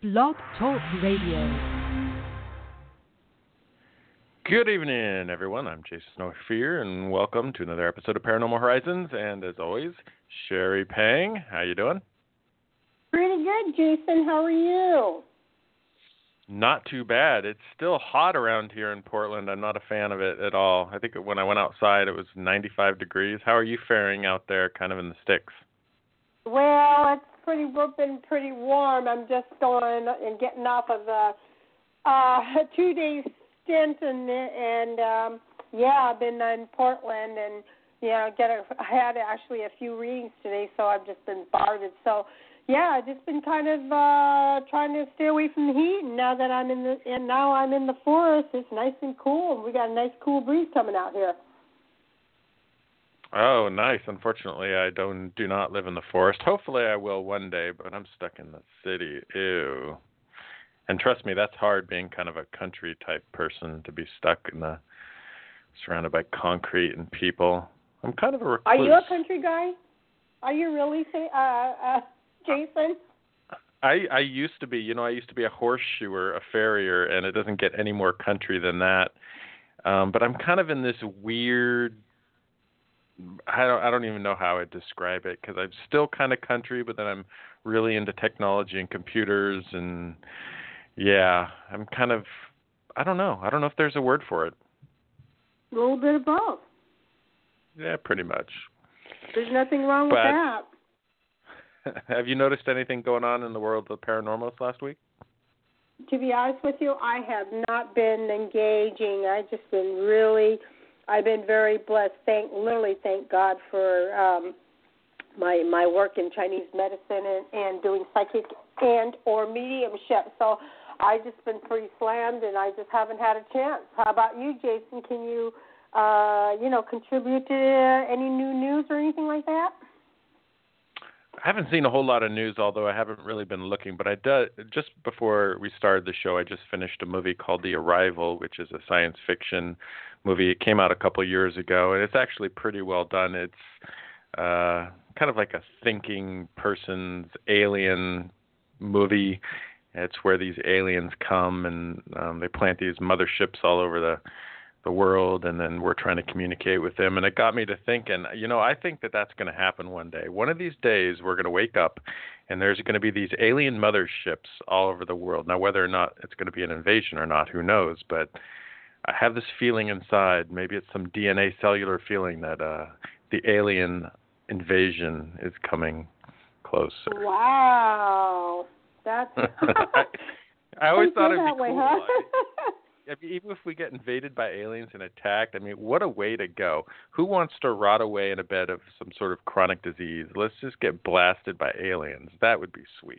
Blog Talk Radio. Good evening, everyone. I'm Jason Snowfear, and welcome to another episode of Paranormal Horizons. And as always, Sherry Pang. How you doing? Pretty good, Jason. How are you? Not too bad. It's still hot around here in Portland. I'm not a fan of it at all. I think when I went outside, it was 95 degrees. How are you faring out there, kind of in the sticks? Well, it's been pretty warm. I'm just going and getting off of a 2-day stint, and I've been in Portland, and I had actually a few readings today, so I've just been bombarded. So I've just been kind of trying to stay away from the heat. And now that I'm in the forest, it's nice and cool, and we got a nice cool breeze coming out here. Oh, nice. Unfortunately, I do not live in the forest. Hopefully I will one day, but I'm stuck in the city. Ew. And trust me, that's hard being kind of a country type person, to be stuck surrounded by concrete and people. I'm kind of a recluse. Are you a country guy? Are you really, Jason? I used to be. I used to be a horseshoer, a farrier, and it doesn't get any more country than that. But I'm kind of in this weird, I don't even know how I'd describe it, because I'm still kind of country, but then I'm really into technology and computers, and I'm kind of, I don't know if there's a word for it. A little bit of both. Yeah, pretty much. There's nothing wrong with that. Have you noticed anything going on in the world of the paranormal this last week? To be honest with you, I have not been engaging. I've been very blessed. Thank God for my work in Chinese medicine and doing psychic and or mediumship. So I've just been pretty slammed, and I just haven't had a chance. How about you, Jason? Can you, contribute to any new news or anything like that? I haven't seen a whole lot of news, although I haven't really been looking. But just before we started the show, I just finished a movie called The Arrival, which is a science fiction movie. It came out a couple of years ago, and it's actually pretty well done. It's kind of like a thinking person's alien movie. It's where these aliens come, and they plant these motherships all over the world, and then we're trying to communicate with them. And it got me to thinking, I think that that's going to happen one day. One of these days, we're going to wake up, and there's going to be these alien motherships all over the world. Now, whether or not it's going to be an invasion or not, who knows? But I have this feeling inside, maybe it's some DNA cellular feeling, that the alien invasion is coming closer. Wow. That's I always thought it'd be way, cool. huh? Even if we get invaded by aliens and attacked, what a way to go. Who wants to rot away in a bed of some sort of chronic disease? Let's just get blasted by aliens. That would be sweet.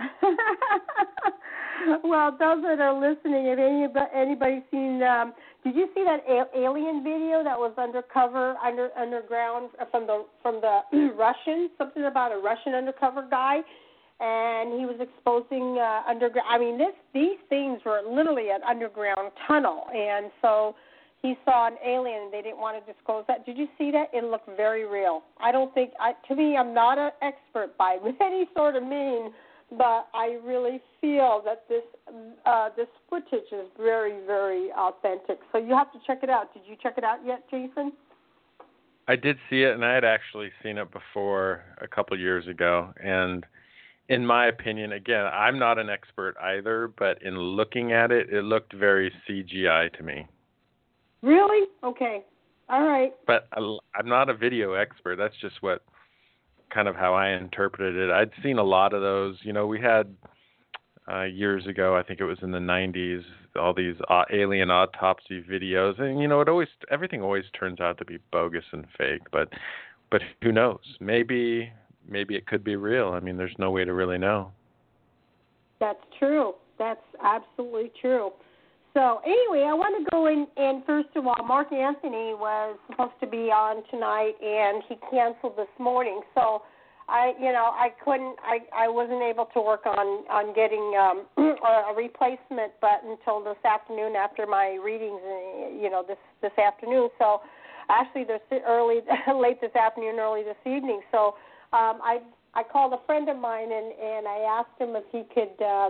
Well, those that are listening, if anybody's seen, did you see that alien video that was underground from the Russians? Something about a Russian undercover guy. And he was exposing underground. These things were literally an underground tunnel, and so he saw an alien, and they didn't want to disclose that. Did you see that? It looked very real. To me, I'm not an expert by any sort of mean, but I really feel that this footage is very, very authentic. So you have to check it out. Did you check it out yet, Jason? I did see it, and I had actually seen it before a couple of years ago, and in my opinion, again, I'm not an expert either, but in looking at it, it looked very CGI to me. Really? Okay. All right. But I'm not a video expert. That's just kind of how I interpreted it. I'd seen a lot of those. We had years ago, I think it was in the 90s, all these alien autopsy videos. And, everything always turns out to be bogus and fake. But who knows? Maybe it could be real. There's no way to really know. That's true. That's absolutely true. So anyway, I want to go in, and first of all, Mark Anthony was supposed to be on tonight, and he canceled this morning. So I wasn't able to work on getting a replacement, but until this afternoon after my readings, this afternoon. So actually, they're late this afternoon, early this evening. So I called a friend of mine, and I asked him if he could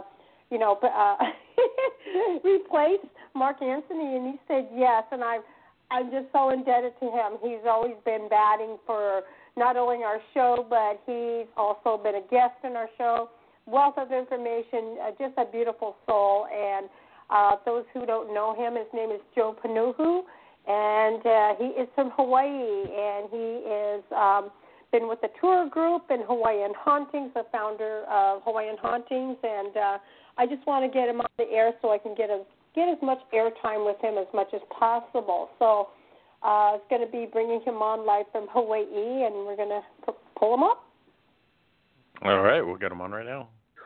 replace Mark Anthony, and he said yes, and I'm just so indebted to him. He's always been batting for not only our show, but he's also been a guest in our show. Wealth of information, just a beautiful soul. And those who don't know him, his name is Joe Panuhu, and he is from Hawaii, and he is been with the tour group in Hawaiian Hauntings, the founder of Hawaiian Hauntings, and I just want to get him on the air so I can get as much airtime with him as much as possible. So it's going to be bringing him on live from Hawaii, and we're going to pull him up. All right, we'll get him on right now.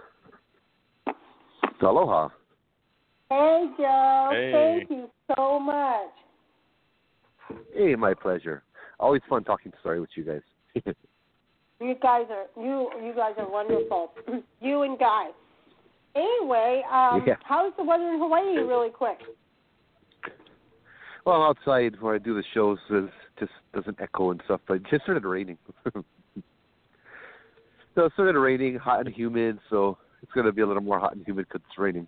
Aloha. Hey, Joe. Hey. Thank you so much. Hey, my pleasure. Always fun talking story with you guys. You guys are wonderful. You and Guy. Anyway, how's the weather in Hawaii, really quick? Well, outside where I do the shows, it just doesn't echo and stuff, but it just started raining. So it started raining, hot and humid, so it's going to be a little more hot and humid because it's raining.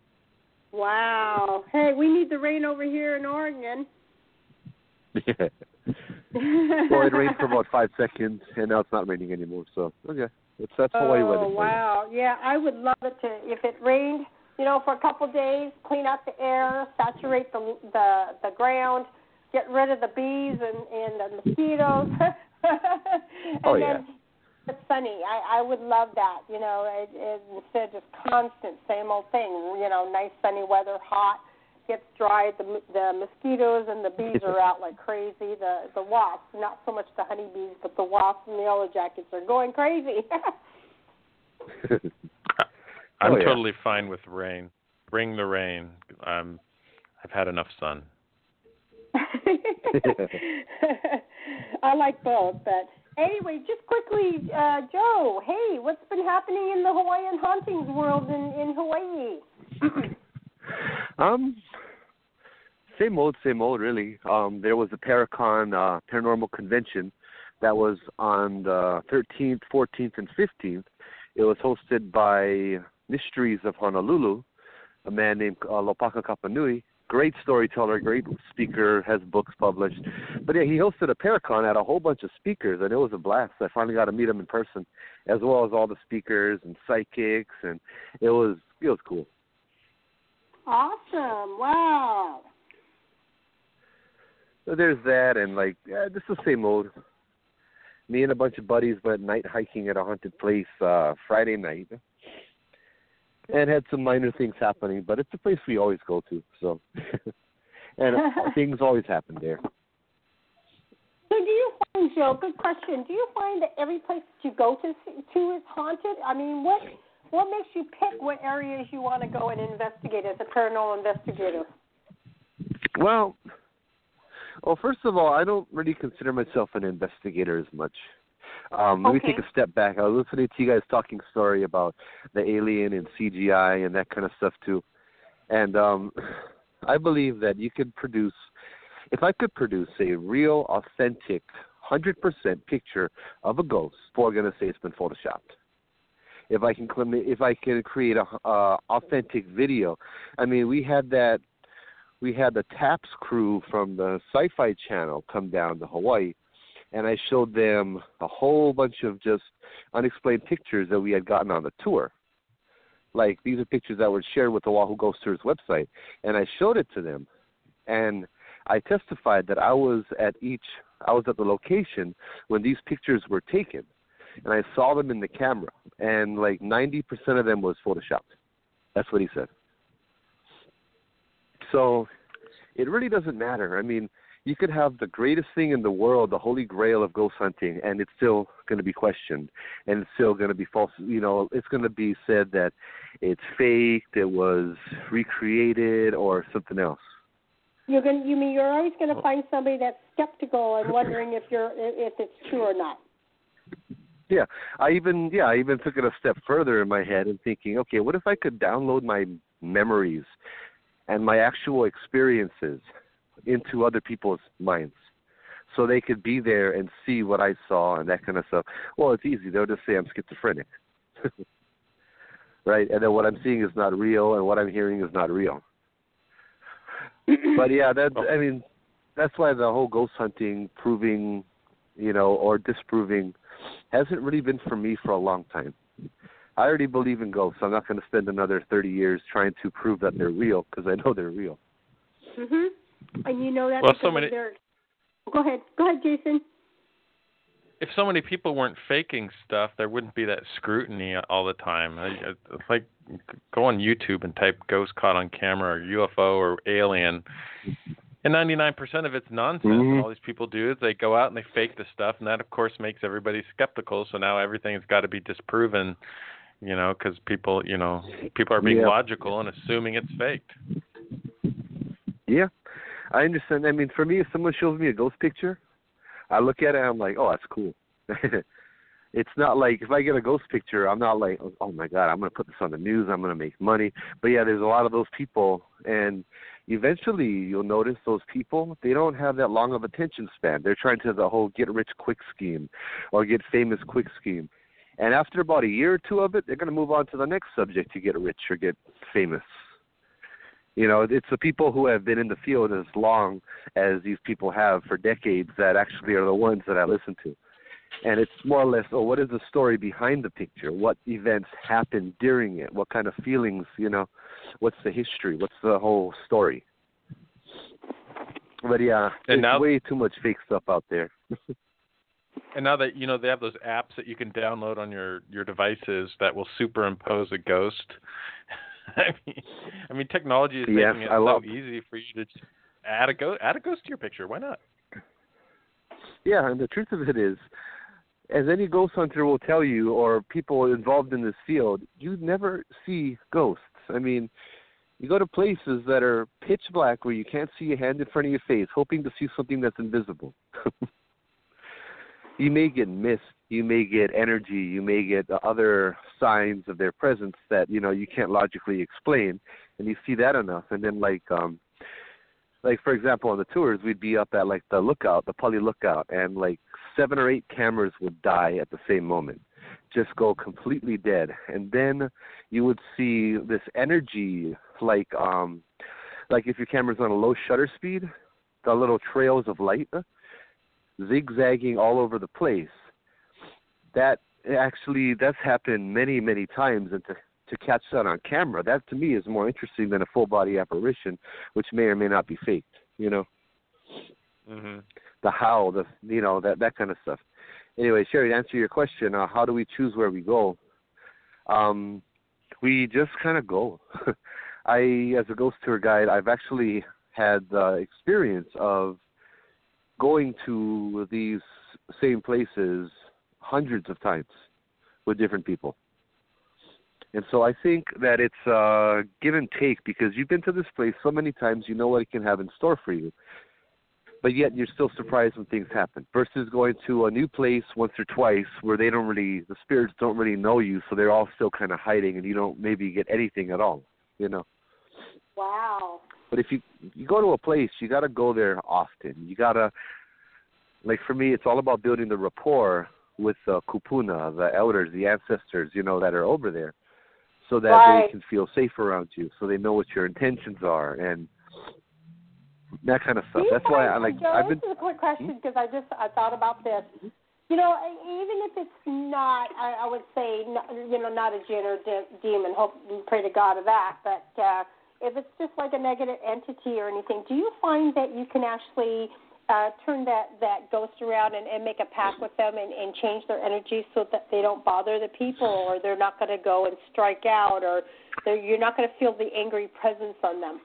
Wow. Hey, we need the rain over here in Oregon. Yeah. Well, it rained for about 5 seconds, and now it's not raining anymore, so, okay. That's Hawaii weather. Oh, wow. Yeah, I would love it if it rained, for a couple of days, clean out the air, saturate the ground, get rid of the bees and the mosquitoes. And then it's sunny. I would love that, instead of just constant, same old thing, nice sunny weather, hot, gets dry, the mosquitoes and the bees are out like crazy. The wasps, not so much the honeybees, but the wasps and the yellow jackets are going crazy. I'm totally fine with rain. Bring the rain. I've had enough sun. I like both, but anyway, just quickly, Joe, hey, what's been happening in the Hawaiian hauntings world in Hawaii? Same old, really. There was a Paracon paranormal convention that was on the 13th, 14th, and 15th. It was hosted by Mysteries of Honolulu, a man named Lopaka Kapanui. Great storyteller, great speaker, has books published. But yeah, he hosted a Paracon, had a whole bunch of speakers, and it was a blast. I finally got to meet him in person, as well as all the speakers and psychics, and it was cool. Awesome! Wow. So there's that, and just the same old. Me and a bunch of buddies went night hiking at a haunted place Friday night, and had some minor things happening, but it's a place we always go to. So, and things always happen there. So do you find, Joe? Good question. Do you find that every place that you go to is haunted? I mean, what makes you pick what areas you want to go and investigate as a paranormal investigator? Well, first of all, I don't really consider myself an investigator as much. Let me take a step back. I was listening to you guys talking story about the alien and CGI and that kind of stuff too. And I believe that you could produce, if I could produce a real, authentic, 100% picture of a ghost, people are going to say it's been photoshopped. If I can create a authentic video, I mean, we had the TAPS crew from the Sci-Fi Channel come down to Hawaii, and I showed them a whole bunch of just unexplained pictures that we had gotten on the tour. Like, these are pictures that were shared with the Oahu Ghost Tours website, and I showed it to them, and I testified that I was at the location when these pictures were taken, and I saw them in the camera, and 90% of them was photoshopped. That's what he said. So it really doesn't matter. I mean, you could have the greatest thing in the world, the holy grail of ghost hunting, and it's still going to be questioned, and it's still going to be false. It's going to be said that it's faked, it was recreated, or something else. You're always going to find somebody that's skeptical and wondering if it's true or not. Yeah, I even took it a step further in my head and thinking, okay, what if I could download my memories and my actual experiences into other people's minds so they could be there and see what I saw and that kind of stuff? Well, it's easy. They'll just say I'm schizophrenic. right? And then what I'm seeing is not real, and what I'm hearing is not real. But yeah, that's why the whole ghost hunting, proving, or disproving, hasn't really been for me for a long time. I already believe in ghosts. I'm not going to spend another 30 years trying to prove that they're real, because I know they're real. Mhm. And you know that well, because they're... Go ahead, Jason. If so many people weren't faking stuff, there wouldn't be that scrutiny all the time. It's like, go on YouTube and type "ghost caught on camera" or UFO or alien, and 99% of it's nonsense. Mm-hmm. And all these people do is they go out and they fake the stuff, and that, of course, makes everybody skeptical. So now everything's got to be disproven, because people are being logical and assuming it's faked. Yeah, I understand. I mean, for me, if someone shows me a ghost picture, I look at it and I'm like, oh, that's cool. It's not like if I get a ghost picture, I'm not like, oh my God, I'm going to put this on the news, I'm going to make money. But yeah, there's a lot of those people, and eventually you'll notice those people, they don't have that long of attention span. They're trying to the whole get rich quick scheme or get famous quick scheme. And after about a year or two of it, they're going to move on to the next subject to get rich or get famous. It's the people who have been in the field as long as these people have for decades that actually are the ones that I listen to. And it's more or less, what is the story behind the picture? What events happened during it? What kind of feelings, what's the history? What's the whole story? But yeah, there's way too much fake stuff out there. And now that, they have those apps that you can download on your devices that will superimpose a ghost. I mean, technology is making it so easy for you to just add a ghost to your picture. Why not? Yeah, and the truth of it is, as any ghost hunter will tell you, or people involved in this field, you never see ghosts. I mean, you go to places that are pitch black where you can't see a hand in front of your face, hoping to see something that's invisible. You may get mist, you may get energy, you may get other signs of their presence that, you can't logically explain, and you see that enough. And then, like for example, on the tours, we'd be up at, the lookout, the Pali lookout, and, 7 or 8 cameras would die at the same moment, just go completely dead. And then you would see this energy, like if your camera's on a low shutter speed, the little trails of light, zigzagging all over the place. That's happened many, many times, and to catch that on camera, that to me is more interesting than a full body apparition, which may or may not be faked. Mm-hmm. The howl, that kind of stuff. Anyway, Sherry, to answer your question, how do we choose where we go? We just kind of go. As a ghost tour guide, I've actually had the experience of going to these same places hundreds of times with different people. And so I think that it's give and take, because you've been to this place so many times, you know what it can have in store for you. But yet you're still surprised when things happen, versus going to a new place once or twice where the spirits don't really know you, so they're all still kind of hiding and you don't maybe get anything at all, Wow. But if you go to a place, you got to go there often. You got to, for me, it's all about building the rapport with the kupuna, the elders, the ancestors, that are over there, so that they can feel safe around you, so they know what your intentions are and that kind of stuff. That's why Joe, this is a quick question, because I thought about this. Even if it's not, I would say, not a jinn or demon, hope and pray to God of that, but if it's just like a negative entity or anything, do you find that you can actually turn that ghost around and make a pact with them and change their energy so that they don't bother the people, or they're not going to go and strike out, or you're not going to feel the angry presence on them?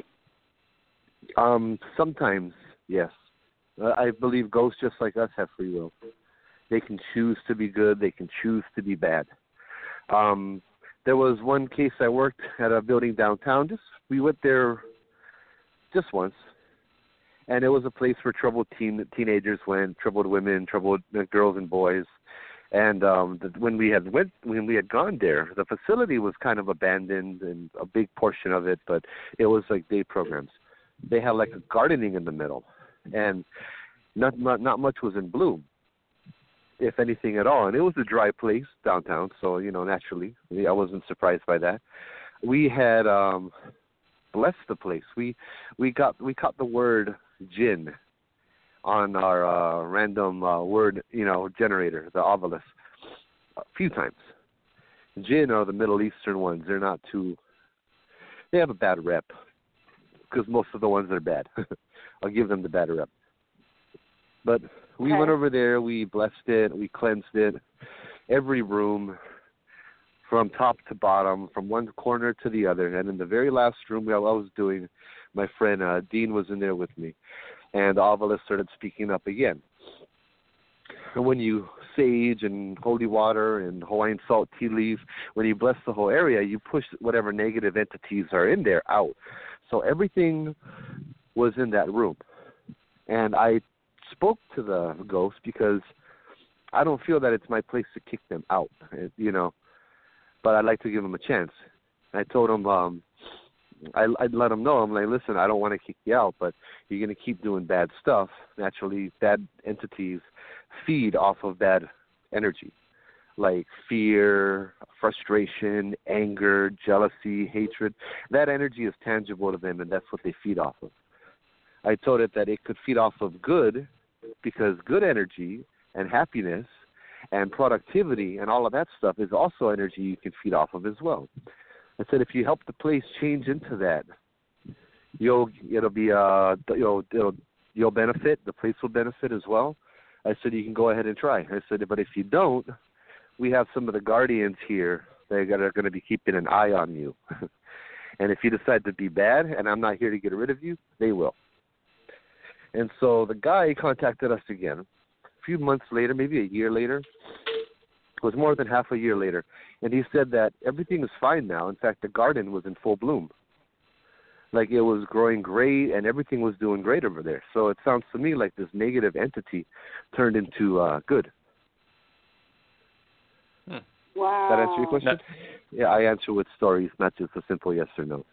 Sometimes, yes. I believe ghosts, just like us, have free will. They can choose to be good. They can choose to be bad. There was one case I worked at a building downtown. We went there just once, and it was a place where troubled teenagers went, troubled women, troubled girls and boys. And when we had gone there, the facility was kind of abandoned, and a big portion of it, but it was like day programs. They had a gardening in the middle, and not much was in bloom. if anything at all. And it was a dry place downtown, so, naturally, I wasn't surprised by that. We had blessed the place. We caught the word jinn on our random word, generator, the Ovilus, a few times. Jinn are the Middle Eastern ones. They have a bad rep because most of the ones are bad. I'll give them the bad rep. But we went over there, we blessed it, we cleansed it, every room from top to bottom, from one corner to the other. And in the very last room I was doing, my friend Dean was in there with me, and the Ovilus started speaking up again. And when you sage and holy water and Hawaiian salt tea leaf, when you bless the whole area, you push whatever negative entities are in there out. So everything was in that room. And I spoke to the ghost because I don't feel that it's my place to kick them out, but I'd like to give them a chance. I told him, I'd let him know, I'm like, listen, I don't want to kick you out, but you're going to keep doing bad stuff. Naturally, bad entities feed off of bad energy, like fear, frustration, anger, jealousy, hatred. That energy is tangible to them, and that's what they feed off of. I told it that it could feed off of good, because good energy and happiness and productivity and all of that stuff is also energy you can feed off of as well. I said if you help the place change into that, you'll benefit. The place will benefit as well. I said you can go ahead and try. I said, but if you don't, we have some of the guardians here that are going to be keeping an eye on you. And if you decide to be bad, and I'm not here to get rid of you, they will. And so the guy contacted us again a few months later, maybe a year later. It was more than half a year later. And he said that everything is fine now. In fact, the garden was in full bloom. Like it was growing great and everything was doing great over there. So it sounds to me like this negative entity turned into good. Wow. That answer your question? Yeah, I answer with stories, not just a simple yes or no.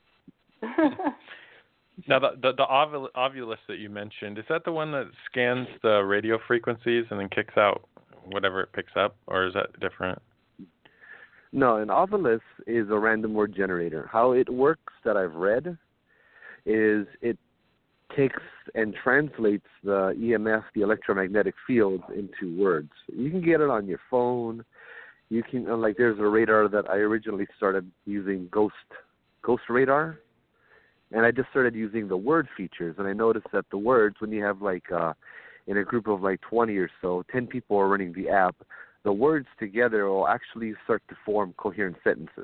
Now, the Ovilus that you mentioned, is that the one that scans the radio frequencies and then kicks out whatever it picks up, or is that different? No, an Ovilus is a random word generator. How it works that I've read is it takes and translates the EMF, the electromagnetic fields, into words. You can get it on your phone. You can, like, there's a radar that I originally started using, Ghost Radar. And I just started using the word features, and I noticed that the words, when you have in a group of 20 or so, 10 people are running the app, the words together will actually start to form coherent sentences.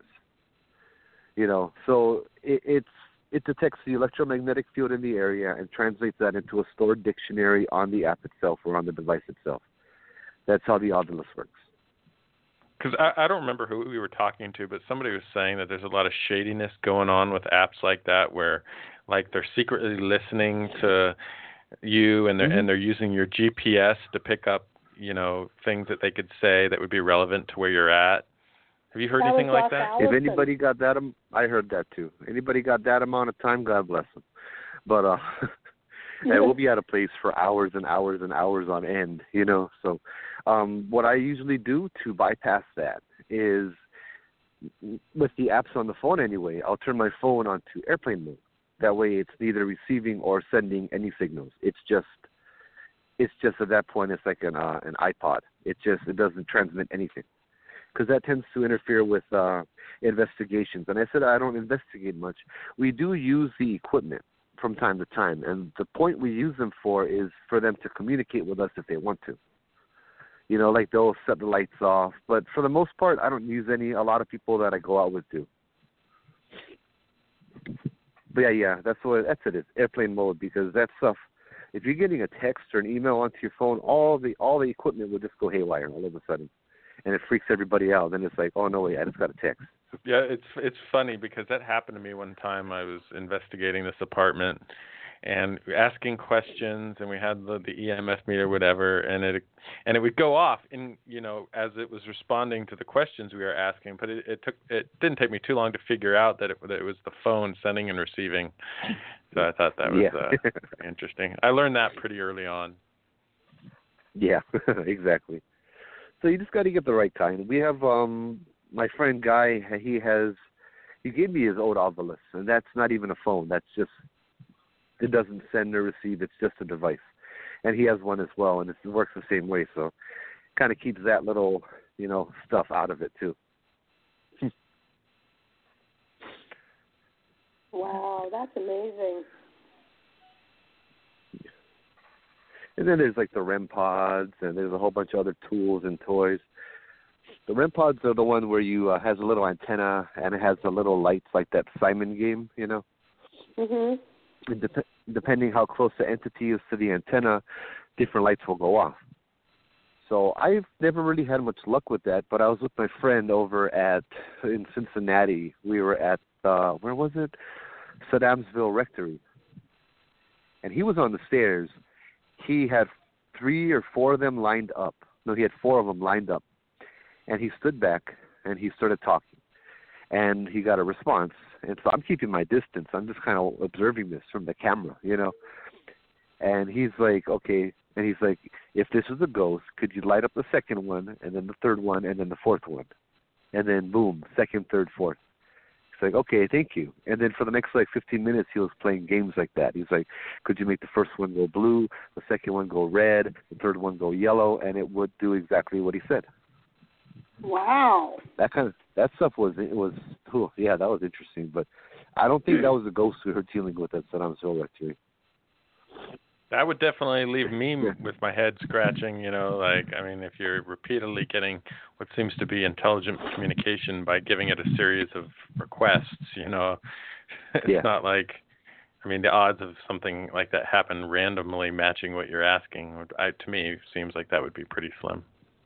So it detects the electromagnetic field in the area and translates that into a stored dictionary on the app itself or on the device itself. That's how the Ovilus works. Because I don't remember who we were talking to, but somebody was saying that there's a lot of shadiness going on with apps like that, where they're secretly listening to you and they're using your GPS to pick up things that they could say that would be relevant to where you're at. Have you heard anything like that? If anybody got that, I heard that too. Anybody got that amount of time, God bless them. But and we'll be at a place for hours and hours and hours on end, So what I usually do to bypass that is, with the apps on the phone anyway, I'll turn my phone onto airplane mode. That way it's neither receiving or sending any signals. It's just at that point it's like an iPod. It doesn't transmit anything. Because that tends to interfere with investigations. And I said I don't investigate much. We do use the equipment from time to time, and the point we use them for is for them to communicate with us if they want to. They'll set the lights off, but for the most part, I don't use any. A lot of people that I go out with do. But yeah, that's it is, airplane mode, because that stuff, if you're getting a text or an email onto your phone, all the equipment will just go haywire all of a sudden, and it freaks everybody out. Then it's like, oh no, wait, I just got a text. Yeah, it's funny because that happened to me one time. I was investigating this apartment and asking questions, and we had the EMF meter, whatever, and it would go off as it was responding to the questions we were asking. But it didn't take me too long to figure out that it was the phone sending and receiving. So I thought that was interesting. I learned that pretty early on. Yeah, exactly. So you just got to get the right kind. We have my friend Guy. He gave me his old Ovilus, and that's not even a phone. That's just, it doesn't send or receive. It's just a device, and he has one as well, and it works the same way. So kind of keeps that little, stuff out of it too. Wow, that's amazing. And then there's like the REM pods, and there's a whole bunch of other tools and toys. The REM pods are the one where you has a little antenna, and it has the little lights like that Simon game, Mhm. And depending how close the entity is to the antenna, different lights will go off. So I've never really had much luck with that, but I was with my friend over in Cincinnati. We were at, where was it? Saddamsville Rectory. And he was on the stairs. He had 3 or 4 of them lined up. No, he had 4 of them lined up. And he stood back, and he started talking. And he got a response. And so I'm keeping my distance. I'm just kind of observing this from the camera, And he's like, okay. And he's like, if this is a ghost, could you light up the second one, and then the third one, and then the fourth one? And then, boom, second, third, fourth. He's like, okay, thank you. And then for the next, 15 minutes, he was playing games like that. He's like, could you make the first one go blue, the second one go red, the third one go yellow, and it would do exactly what he said. Wow. That stuff that was interesting. But I don't think that was a ghost we were dealing with at Saddamsville Rectory. That would definitely leave me with my head scratching, if you're repeatedly getting what seems to be intelligent communication by giving it a series of requests, it's not like, the odds of something like that happen randomly matching what you're asking, to me, seems like that would be pretty slim.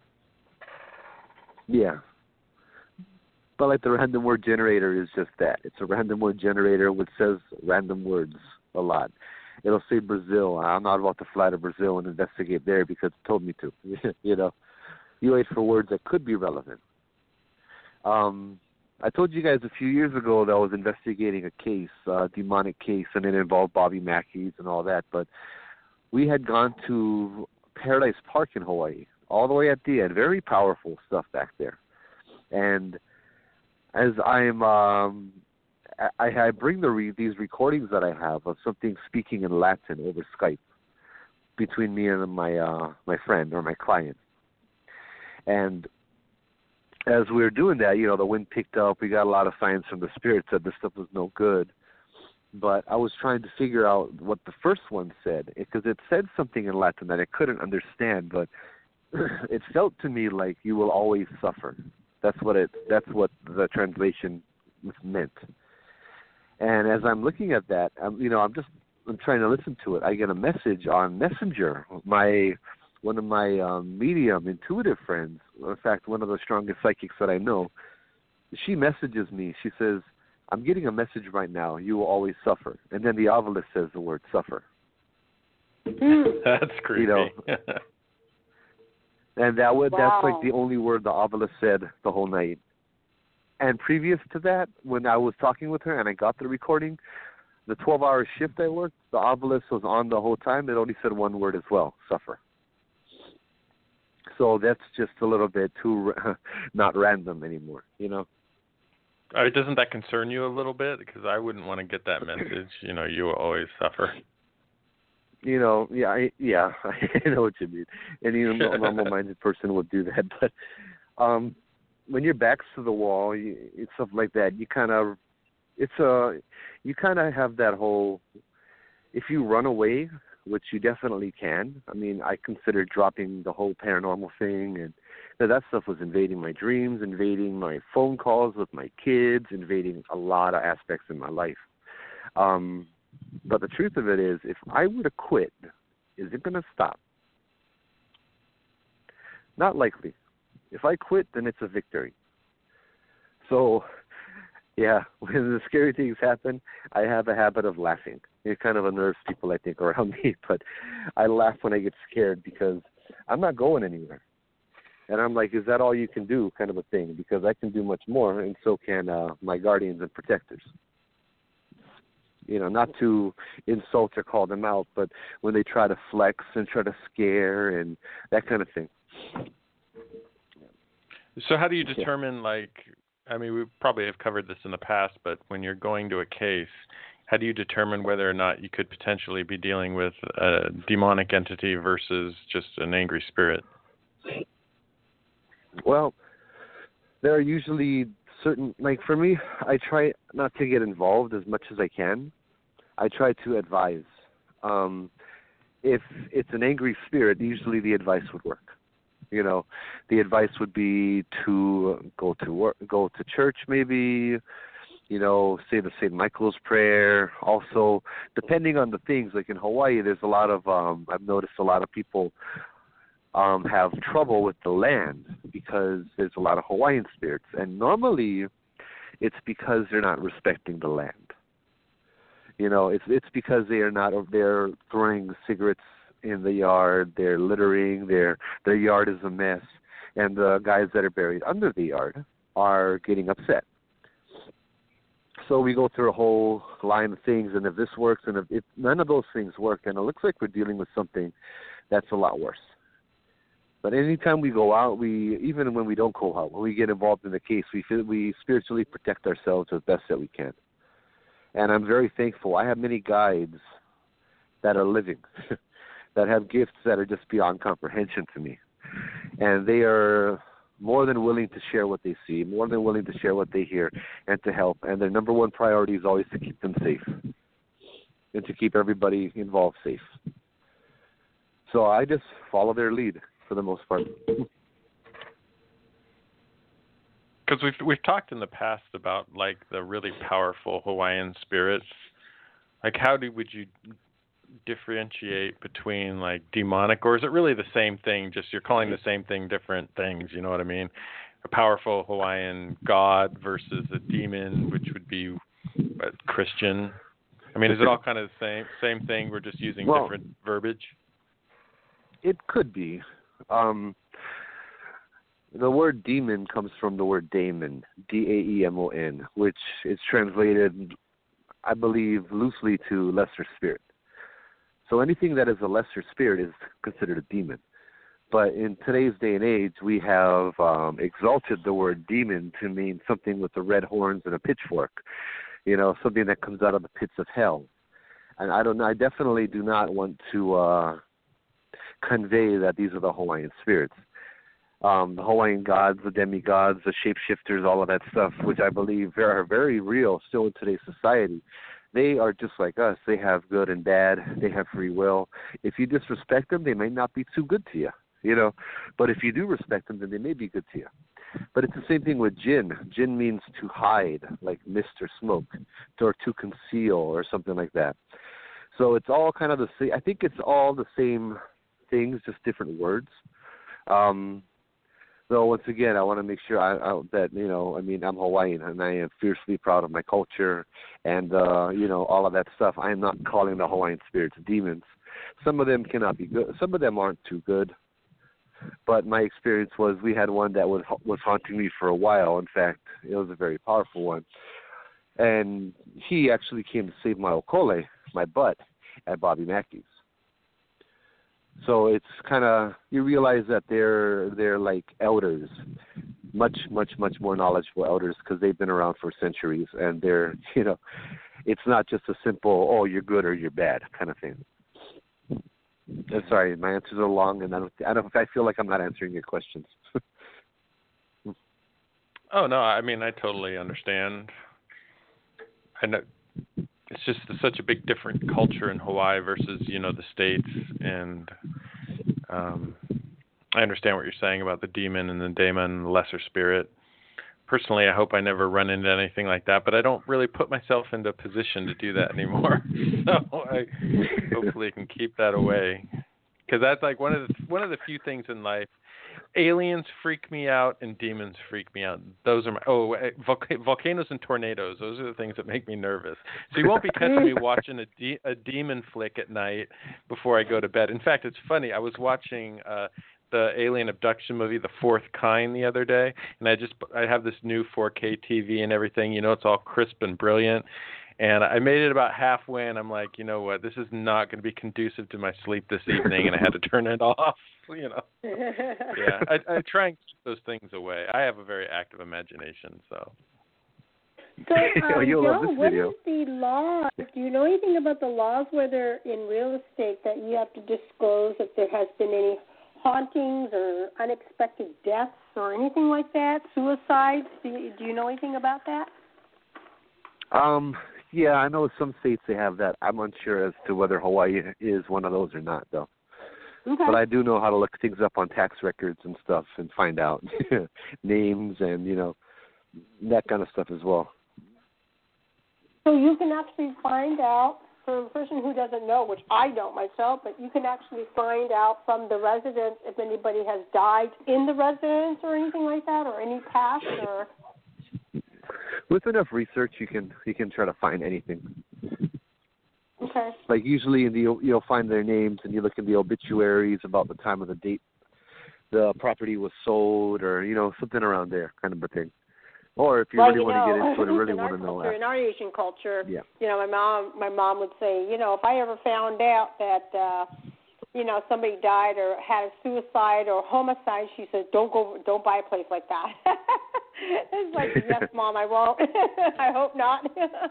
Yeah. But like the random word generator is just that. It's a random word generator which says random words a lot. It'll say Brazil. I'm not about to fly to Brazil and investigate there because it told me to. You wait for words that could be relevant. I told you guys a few years ago that I was investigating a case, a demonic case, and it involved Bobby Mackey's and all that. But we had gone to Paradise Park in Hawaii, all the way at the end. Very powerful stuff back there. And as I bring these recordings that I have of something speaking in Latin over Skype between me and my friend or my client. And as we were doing that, the wind picked up. We got a lot of signs from the spirits that this stuff was no good. But I was trying to figure out what the first one said, because it said something in Latin that I couldn't understand, but it felt to me like you will always suffer. That's what the translation meant. And as I'm looking at that, I'm trying to listen to it. I get a message on Messenger. One of my medium, intuitive friends, in fact, one of the strongest psychics that I know, she messages me. She says, I'm getting a message right now. You will always suffer. And then the Ovilus says the word suffer. That's creepy. And that's like the only word the Ovilus said the whole night. And previous to that, when I was talking with her and I got the recording, the 12-hour shift I worked, the Ovilus was on the whole time. It only said one word as well, suffer. So that's just a little bit too not random anymore, Doesn't that concern you a little bit? Because I wouldn't want to get that message, you will always suffer. Yeah, I know what you mean. Any normal-minded person would do that. But when your back's to the wall, stuff like that, you kind of have that whole, if you run away, which you definitely can. I considered dropping the whole paranormal thing, and that stuff was invading my dreams, invading my phone calls with my kids, invading a lot of aspects in my life. But the truth of it is, if I were to quit, is it going to stop? Not likely. If I quit, then it's a victory. So, yeah, when the scary things happen, I have a habit of laughing. It kind of unnerves people, I think, around me, but I laugh when I get scared because I'm not going anywhere. And I'm like, is that all you can do, kind of a thing, because I can do much more, and so can my guardians and protectors. Not to insult or call them out, but when they try to flex and try to scare and that kind of thing. So how do you determine, I mean, we probably have covered this in the past, but when you're going to a case, how do you determine whether or not you could potentially be dealing with a demonic entity versus just an angry spirit? Well, there are usually certain, for me, I try not to get involved as much as I can. I try to advise. If it's an angry spirit, usually the advice would work. The advice would be to go to church, maybe, say the St. Michael's prayer. Also, depending on the things, like in Hawaii, there's a lot of, I've noticed a lot of people have trouble with the land because there's a lot of Hawaiian spirits. And normally it's because they're not respecting the land. It's because they're throwing cigarettes in the yard, they're littering, their yard is a mess, and the guys that are buried under the yard are getting upset. So we go through a whole line of things, and if this works, and if none of those things work, and it looks like we're dealing with something that's a lot worse. But anytime we go out, even when we don't go out, when we get involved in the case, we spiritually protect ourselves as best that we can. And I'm very thankful. I have many guides that are living, that have gifts that are just beyond comprehension to me. And they are more than willing to share what they see, more than willing to share what they hear, and to help. And their number one priority is always to keep them safe and to keep everybody involved safe. So I just follow their lead for the most part. Because we've talked in the past about the really powerful Hawaiian spirits. Would you differentiate between demonic, or is it really the same thing? Just you're calling the same thing different things. You know what I mean? A powerful Hawaiian god versus a demon, which would be a Christian. I mean, is it all kind of the same thing? We're just using different verbiage. It could be. The word demon comes from the word daemon, D-A-E-M-O-N, which is translated, I believe, loosely to lesser spirit. So anything that is a lesser spirit is considered a demon. But in today's day and age, we have exalted the word demon to mean something with the red horns and a pitchfork, something that comes out of the pits of hell. And I definitely do not want to convey that these are the Hawaiian spirits. The Hawaiian gods, the demigods, the shapeshifters, all of that stuff, which I believe are very real still in today's society. They are just like us. They have good and bad. They have free will. If you disrespect them, they may not be too good to you, But if you do respect them, then they may be good to you. But it's the same thing with jinn. Jinn means to hide, like mist or smoke, or to conceal or something like that. So it's all kind of the same. I think it's all the same things, just different words. So once again, I want to make sure that, I'm Hawaiian, and I am fiercely proud of my culture and, all of that stuff. I am not calling the Hawaiian spirits demons. Some of them cannot be good. Some of them aren't too good. But my experience was we had one that was haunting me for a while. In fact, it was a very powerful one. And he actually came to save my okole, my butt, at Bobby Mackey's. So it's kind of, you realize that they're like elders, much, much, much more knowledgeable elders because they've been around for centuries, and they're, it's not just a simple, oh, you're good or you're bad kind of thing. I'm sorry, my answers are long, and I feel like I'm not answering your questions. Oh, no, I mean, I totally understand. I know. It's just such a big different culture in Hawaii versus, the States. And I understand what you're saying about the demon and the daemon and the lesser spirit. Personally, I hope I never run into anything like that, but I don't really put myself into a position to do that anymore. So I hopefully can keep that away. Because that's like one of the few things in life. Aliens freak me out and demons freak me out. Those are volcanoes and tornadoes. Those are the things that make me nervous. So you won't be catching me watching a demon flick at night before I go to bed. In fact, it's funny. I was watching the alien abduction movie, The Fourth Kind, the other day, and I have this new 4K TV and everything. It's all crisp and brilliant. And I made it about halfway, and I'm like, you know what, this is not going to be conducive to my sleep this evening, and I had to turn it off. Yeah, I try and keep those things away. I have a very active imagination, so. So, You'll love Joe, this what video. is the law? Do you know anything about the laws where they're in real estate that you have to disclose if there has been any hauntings or unexpected deaths or anything like that, suicides? Do you know anything about that? Yeah, I know some states they have that. I'm unsure as to whether Hawaii is one of those or not, though. Okay. But I do know how to look things up on tax records and stuff and find out names and, that kind of stuff as well. So you can actually find out, for a person who doesn't know, which I don't myself, but you can actually find out from the residents if anybody has died in the residence or anything like that, or any past, or... With enough research, you can try to find anything. Okay. Like usually you'll find their names and you look in the obituaries about the time of the date the property was sold, or something around there, kind of a thing. Or if you really want to get into it and really want to know. In our Asian culture, yeah. My mom would say, if I ever found out that, somebody died or had a suicide or homicide, she said, don't buy a place like that. It's like, yes, Mom, I won't. I hope not.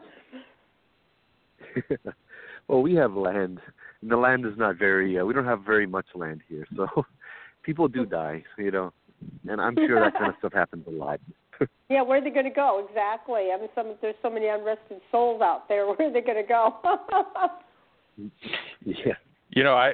Well, we have land, and the land is not very. We don't have very much land here, so people do die, and I'm sure that kind of stuff happens a lot. Yeah, where are they going to go? Exactly. I mean, there's so many unrested souls out there. Where are they going to go? Yeah. I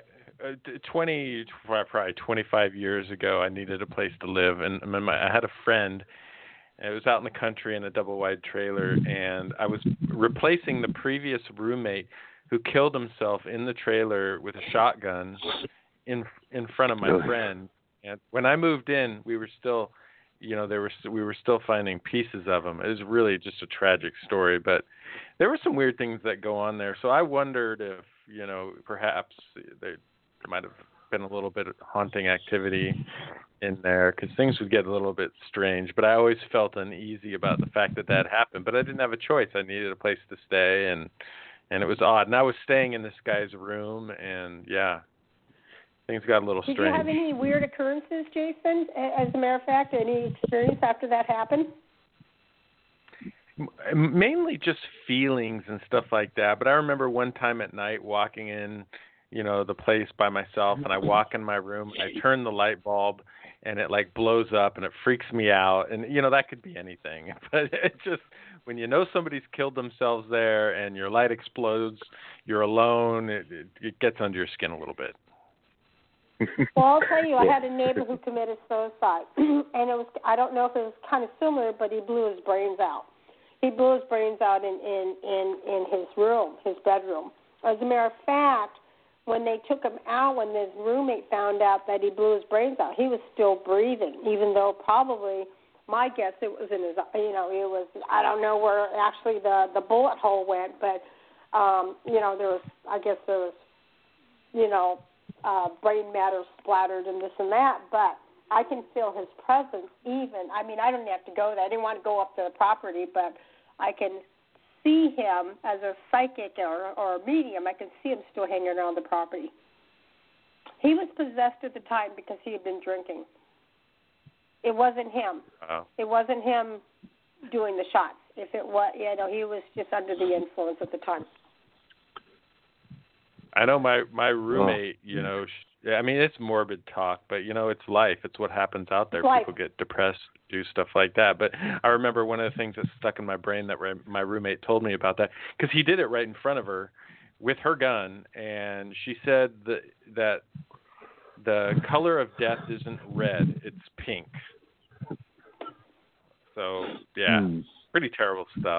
25 years ago, I needed a place to live, and I had a friend. It was out in the country in a double-wide trailer, and I was replacing the previous roommate who killed himself in the trailer with a shotgun in front of my friend. And when I moved in, we were still, we were still finding pieces of him. It was really just a tragic story, but there were some weird things that go on there. So I wondered if, perhaps there might have been a little bit of haunting activity in there, because things would get a little bit strange. But I always felt uneasy about the fact that happened. But I didn't have a choice. I needed a place to stay, and it was odd. And I was staying in this guy's room, and yeah, things got a little strange. Did you have any weird occurrences, Jason? As a matter of fact, any experience after that happened? Mainly just feelings and stuff like that. But I remember one time at night walking in, the place by myself, and I walk in my room, and I turn the light bulb, and it blows up, and it freaks me out. And that could be anything, but it just, when somebody's killed themselves there, and your light explodes, you're alone, it gets under your skin a little bit. Well, I'll tell you, I had a neighbor who committed suicide, and I don't know if it was kind of similar, but he blew his brains out. He blew his brains out in his room, his bedroom. As a matter of fact, when they took him out, when his roommate found out that he blew his brains out, he was still breathing, even though probably, my guess, it was in his, it was, I don't know where actually the bullet hole went, but, there was, brain matter splattered and this and that, but I can feel his presence even. I mean, I don't have to go there. I didn't want to go up to the property, but I can see him as a psychic or a medium. I can see him still hanging around the property. He was possessed at the time because he had been drinking. It wasn't him. Oh. It wasn't him doing the shots. If it was, he was just under the influence at the time. I know my roommate, I mean, it's morbid talk, but, it's life. It's what happens out there. People get depressed, do stuff like that. But I remember one of the things that stuck in my brain that my roommate told me about that, because he did it right in front of her with her gun, and she said that the color of death isn't red, it's pink. So, yeah, pretty terrible stuff.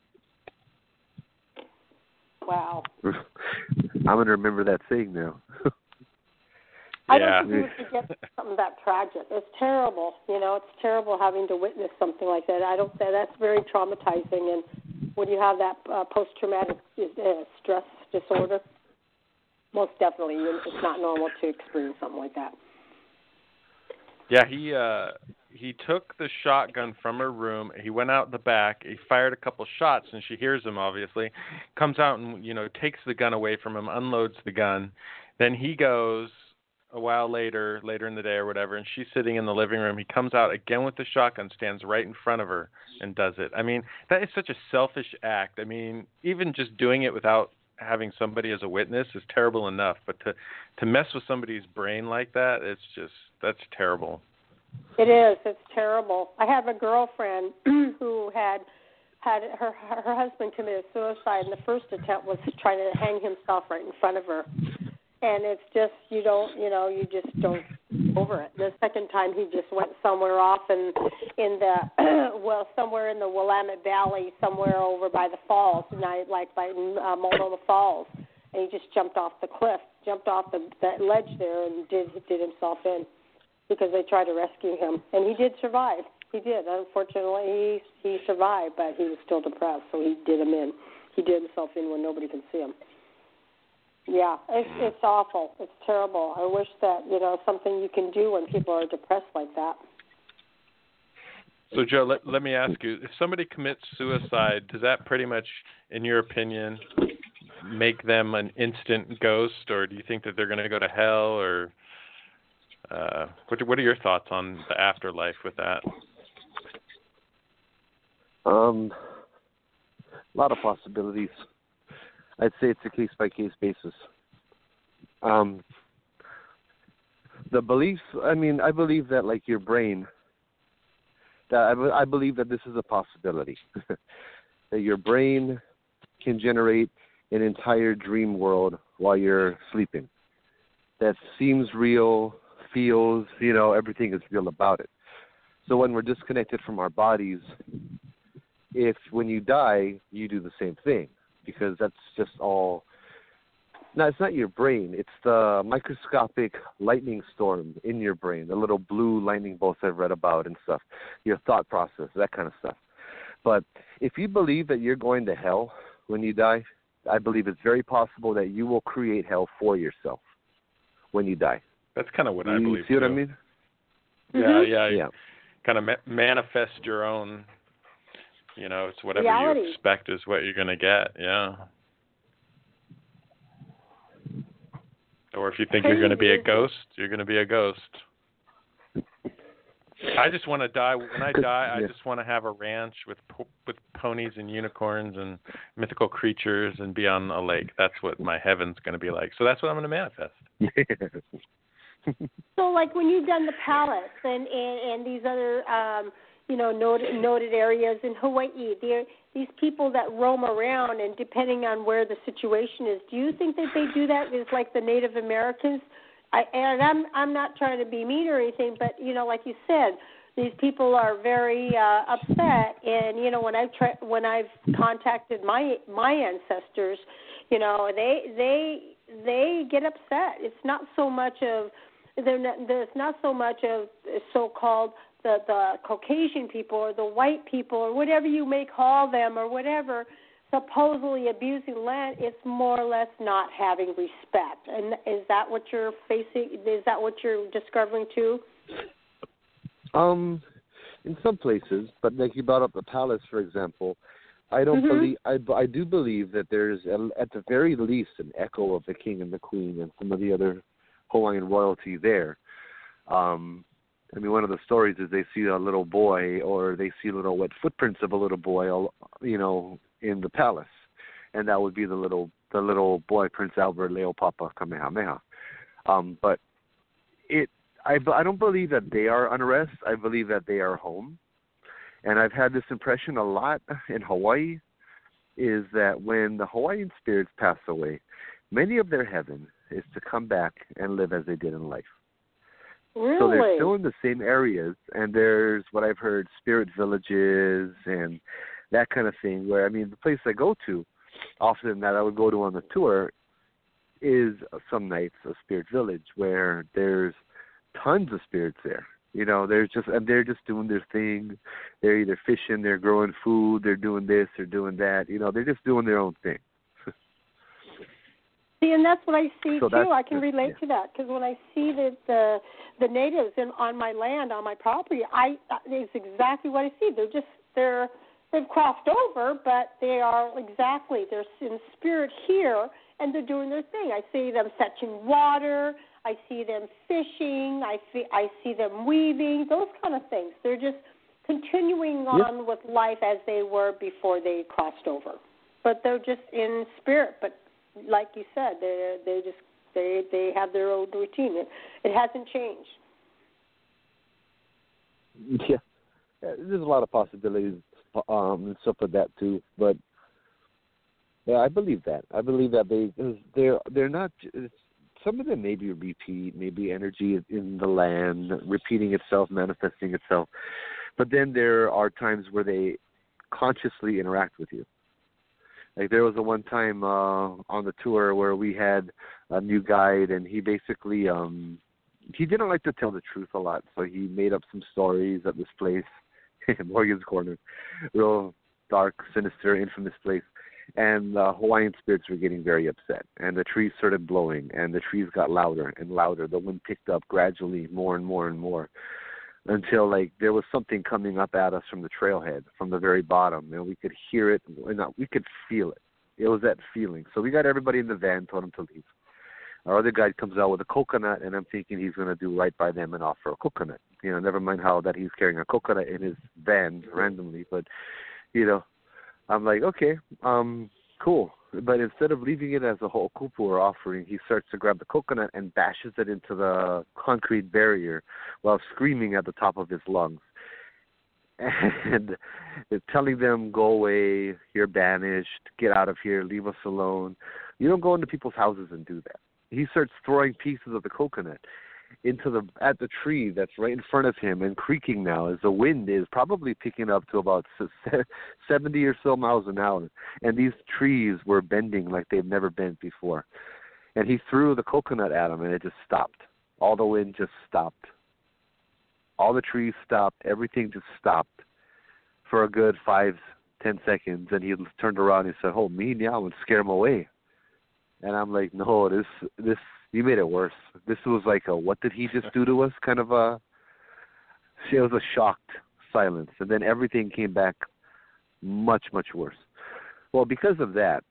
Wow. I'm going to remember that saying now. I don't think you would forget something that tragic. It's terrible. It's terrible having to witness something like that. That's very traumatizing. And when you have that post-traumatic stress disorder, most definitely it's not normal to experience something like that. Yeah, he took the shotgun from her room. He went out the back. He fired a couple shots, and she hears him, obviously. Comes out and, takes the gun away from him, unloads the gun. Then he goes a while later in the day or whatever, and she's sitting in the living room. He comes out again with the shotgun, stands right in front of her, and does it. I mean, that is such a selfish act. I mean, even just doing it without having somebody as a witness is terrible enough, but to mess with somebody's brain like that, that's terrible. It is. It's terrible. I have a girlfriend who had her husband committed suicide, and the first attempt was trying to hang himself right in front of her. And it's just, you just don't over it. The second time he just went somewhere off in somewhere in the Willamette Valley, somewhere over by the falls, like by Multnomah Falls. And he just jumped off the cliff, jumped off that ledge there and did himself in because they tried to rescue him. And he did survive. He did. Unfortunately, he survived, but he was still depressed, so he did him in. He did himself in when nobody could see him. Yeah, it's awful. It's terrible. I wish that, something you can do when people are depressed like that. So, Joe, let me ask you, if somebody commits suicide, does that pretty much, in your opinion, make them an instant ghost, or do you think that they're going to go to hell, or what are your thoughts on the afterlife with that? A lot of possibilities. I'd say it's a case-by-case basis. The beliefs, I believe that, like your brain, I believe that this is a possibility, that your brain can generate an entire dream world while you're sleeping. That seems real, feels, everything is real about it. So when we're disconnected from our bodies, when you die, you do the same thing. Because that's just all. No, it's not your brain. It's the microscopic lightning storm in your brain, the little blue lightning bolts I've read about and stuff, your thought process, that kind of stuff. But if you believe that you're going to hell when you die, I believe it's very possible that you will create hell for yourself when you die. That's kind of what I believe. See what I mean? Yeah. Kind of manifest your own. It's whatever reality. You expect is what you're going to get, yeah. Or if you think you're going to be a ghost, you're going to be a ghost. I just want to die. When I die, I just want to have a ranch with ponies and unicorns and mythical creatures and be on a lake. That's what my heaven's going to be like. So that's what I'm going to manifest. So, like when you've done the palace and these other noted areas in Hawaii, these people that roam around, and depending on where the situation is, do you think that they do that as like the Native Americans? I'm not trying to be mean or anything, but like you said, these people are very upset. And when I've contacted my ancestors, they get upset. It's not so much of there's not so much of so-called the Caucasian people or the white people or whatever you may call them or whatever, supposedly abusing land. It's more or less not having respect. And is that what you're facing? Is that what you're discovering too? In some places, but like you brought up the palace, for example, I don't believe. I do believe that there's at the very least an echo of the king and the queen and some of the other Hawaiian royalty there. One of the stories is they see a little boy, or they see little wet footprints of a little boy, in the palace, and that would be the little boy, Prince Albert Leo Papa Kamehameha. But I don't believe that they are unrest. I believe that they are home, and I've had this impression a lot in Hawaii, is that when the Hawaiian spirits pass away, many of their heaven is to come back and live as they did in life. Really? So they're still in the same areas, and there's what I've heard, spirit villages and that kind of thing, where, the place I go to, often that I would go to on the tour, is some nights a spirit village where there's tons of spirits there. They're just doing their thing. They're either fishing, they're growing food, they're doing this, they're doing that. They're just doing their own thing. See, and that's what I see So too. I can relate to that because when I see that the natives on my land, on my property, it's exactly what I see. They've crossed over, but they're in spirit here, and they're doing their thing. I see them fetching water. I see them fishing. I see them weaving. Those kind of things. They're just continuing on with life as they were before they crossed over. But they're just in spirit. But like you said, they have their own routine. It hasn't changed. Yeah, there's a lot of possibilities and stuff like that too. But yeah, I believe that. I believe that they're not. Some of them maybe repeat, maybe energy in the land repeating itself, manifesting itself. But then there are times where they consciously interact with you. Like there was a one time on the tour where we had a new guide, and he basically he didn't like to tell the truth a lot, so he made up some stories at this place, Morgan's Corner, real dark, sinister, infamous place. And the Hawaiian spirits were getting very upset, and the trees started blowing, and the trees got louder and louder. The wind picked up gradually, more and more and more, until like there was something coming up at us from the trailhead, from the very bottom, and we could hear it, and we could feel it. It was that feeling. So we got everybody in the van, told them to leave. Our other guy comes out with a coconut, and I'm thinking he's going to do right by them and offer a coconut. You know, never mind how that he's carrying a coconut in his van randomly, but you know. I'm like, okay, cool. But instead of leaving it as a whole kupu or offering, he starts to grab the coconut and bashes it into the concrete barrier while screaming at the top of his lungs. And telling them, go away, you're banished, get out of here, leave us alone. You don't go into people's houses and do that. He starts throwing pieces of the coconut at the tree that's right in front of him and creaking now as the wind is probably picking up to about 70 or so miles an hour. And these trees were bending like they've never bent before. And he threw the coconut at him, and it just stopped. All the wind just stopped. All the trees stopped. Everything just stopped for a good 5-10 seconds. And he turned around and said, oh, me now, and scare him away. And I'm like, no, this you made it worse. This was like a what did he just do to us kind of it was a shocked silence. And then everything came back much, much worse. Well, because of that,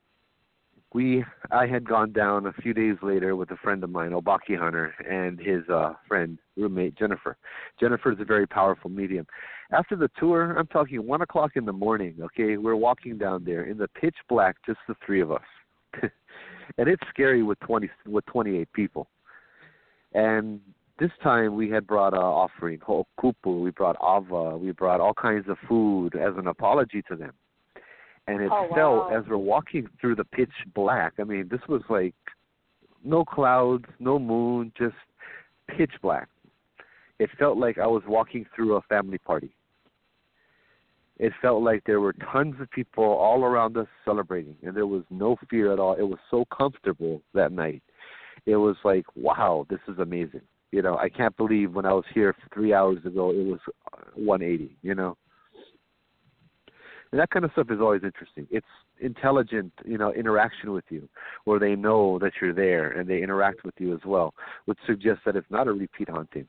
I had gone down a few days later with a friend of mine, Obaki Hunter, and his roommate, Jennifer. Jennifer is a very powerful medium. After the tour, I'm talking 1 o'clock in the morning, okay, we're walking down there in the pitch black, just the three of us. And it's scary with 28 people. And this time we had brought an offering, ho'okupu, we brought ava, we brought all kinds of food as an apology to them. And it felt, as we're walking through the pitch black, I mean, this was like no clouds, no moon, just pitch black. It felt like I was walking through a family party. It felt like there were tons of people all around us celebrating, and there was no fear at all. It was so comfortable that night. It was like, wow, this is amazing. You know, I can't believe when I was here 3 hours ago, it was 180, you know. And that kind of stuff is always interesting. It's intelligent, you know, interaction with you, where they know that you're there and they interact with you as well, which suggests that it's not a repeat haunting.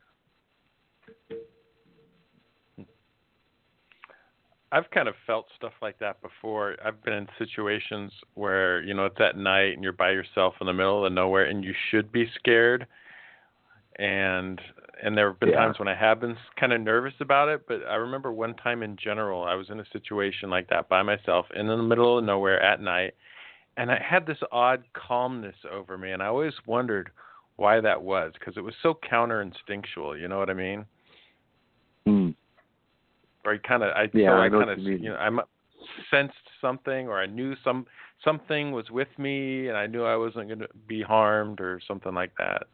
I've kind of felt stuff like that before. I've been in situations where, you know, it's at night and you're by yourself in the middle of nowhere and you should be scared. And there have been times when I have been kind of nervous about it, but I remember one time in general, I was in a situation like that by myself in the middle of nowhere at night, and I had this odd calmness over me, and I always wondered why that was, because it was so counter-instinctual, you know what I mean? Mm. Or I sensed something, or I knew something was with me, and I knew I wasn't going to be harmed, or something like that.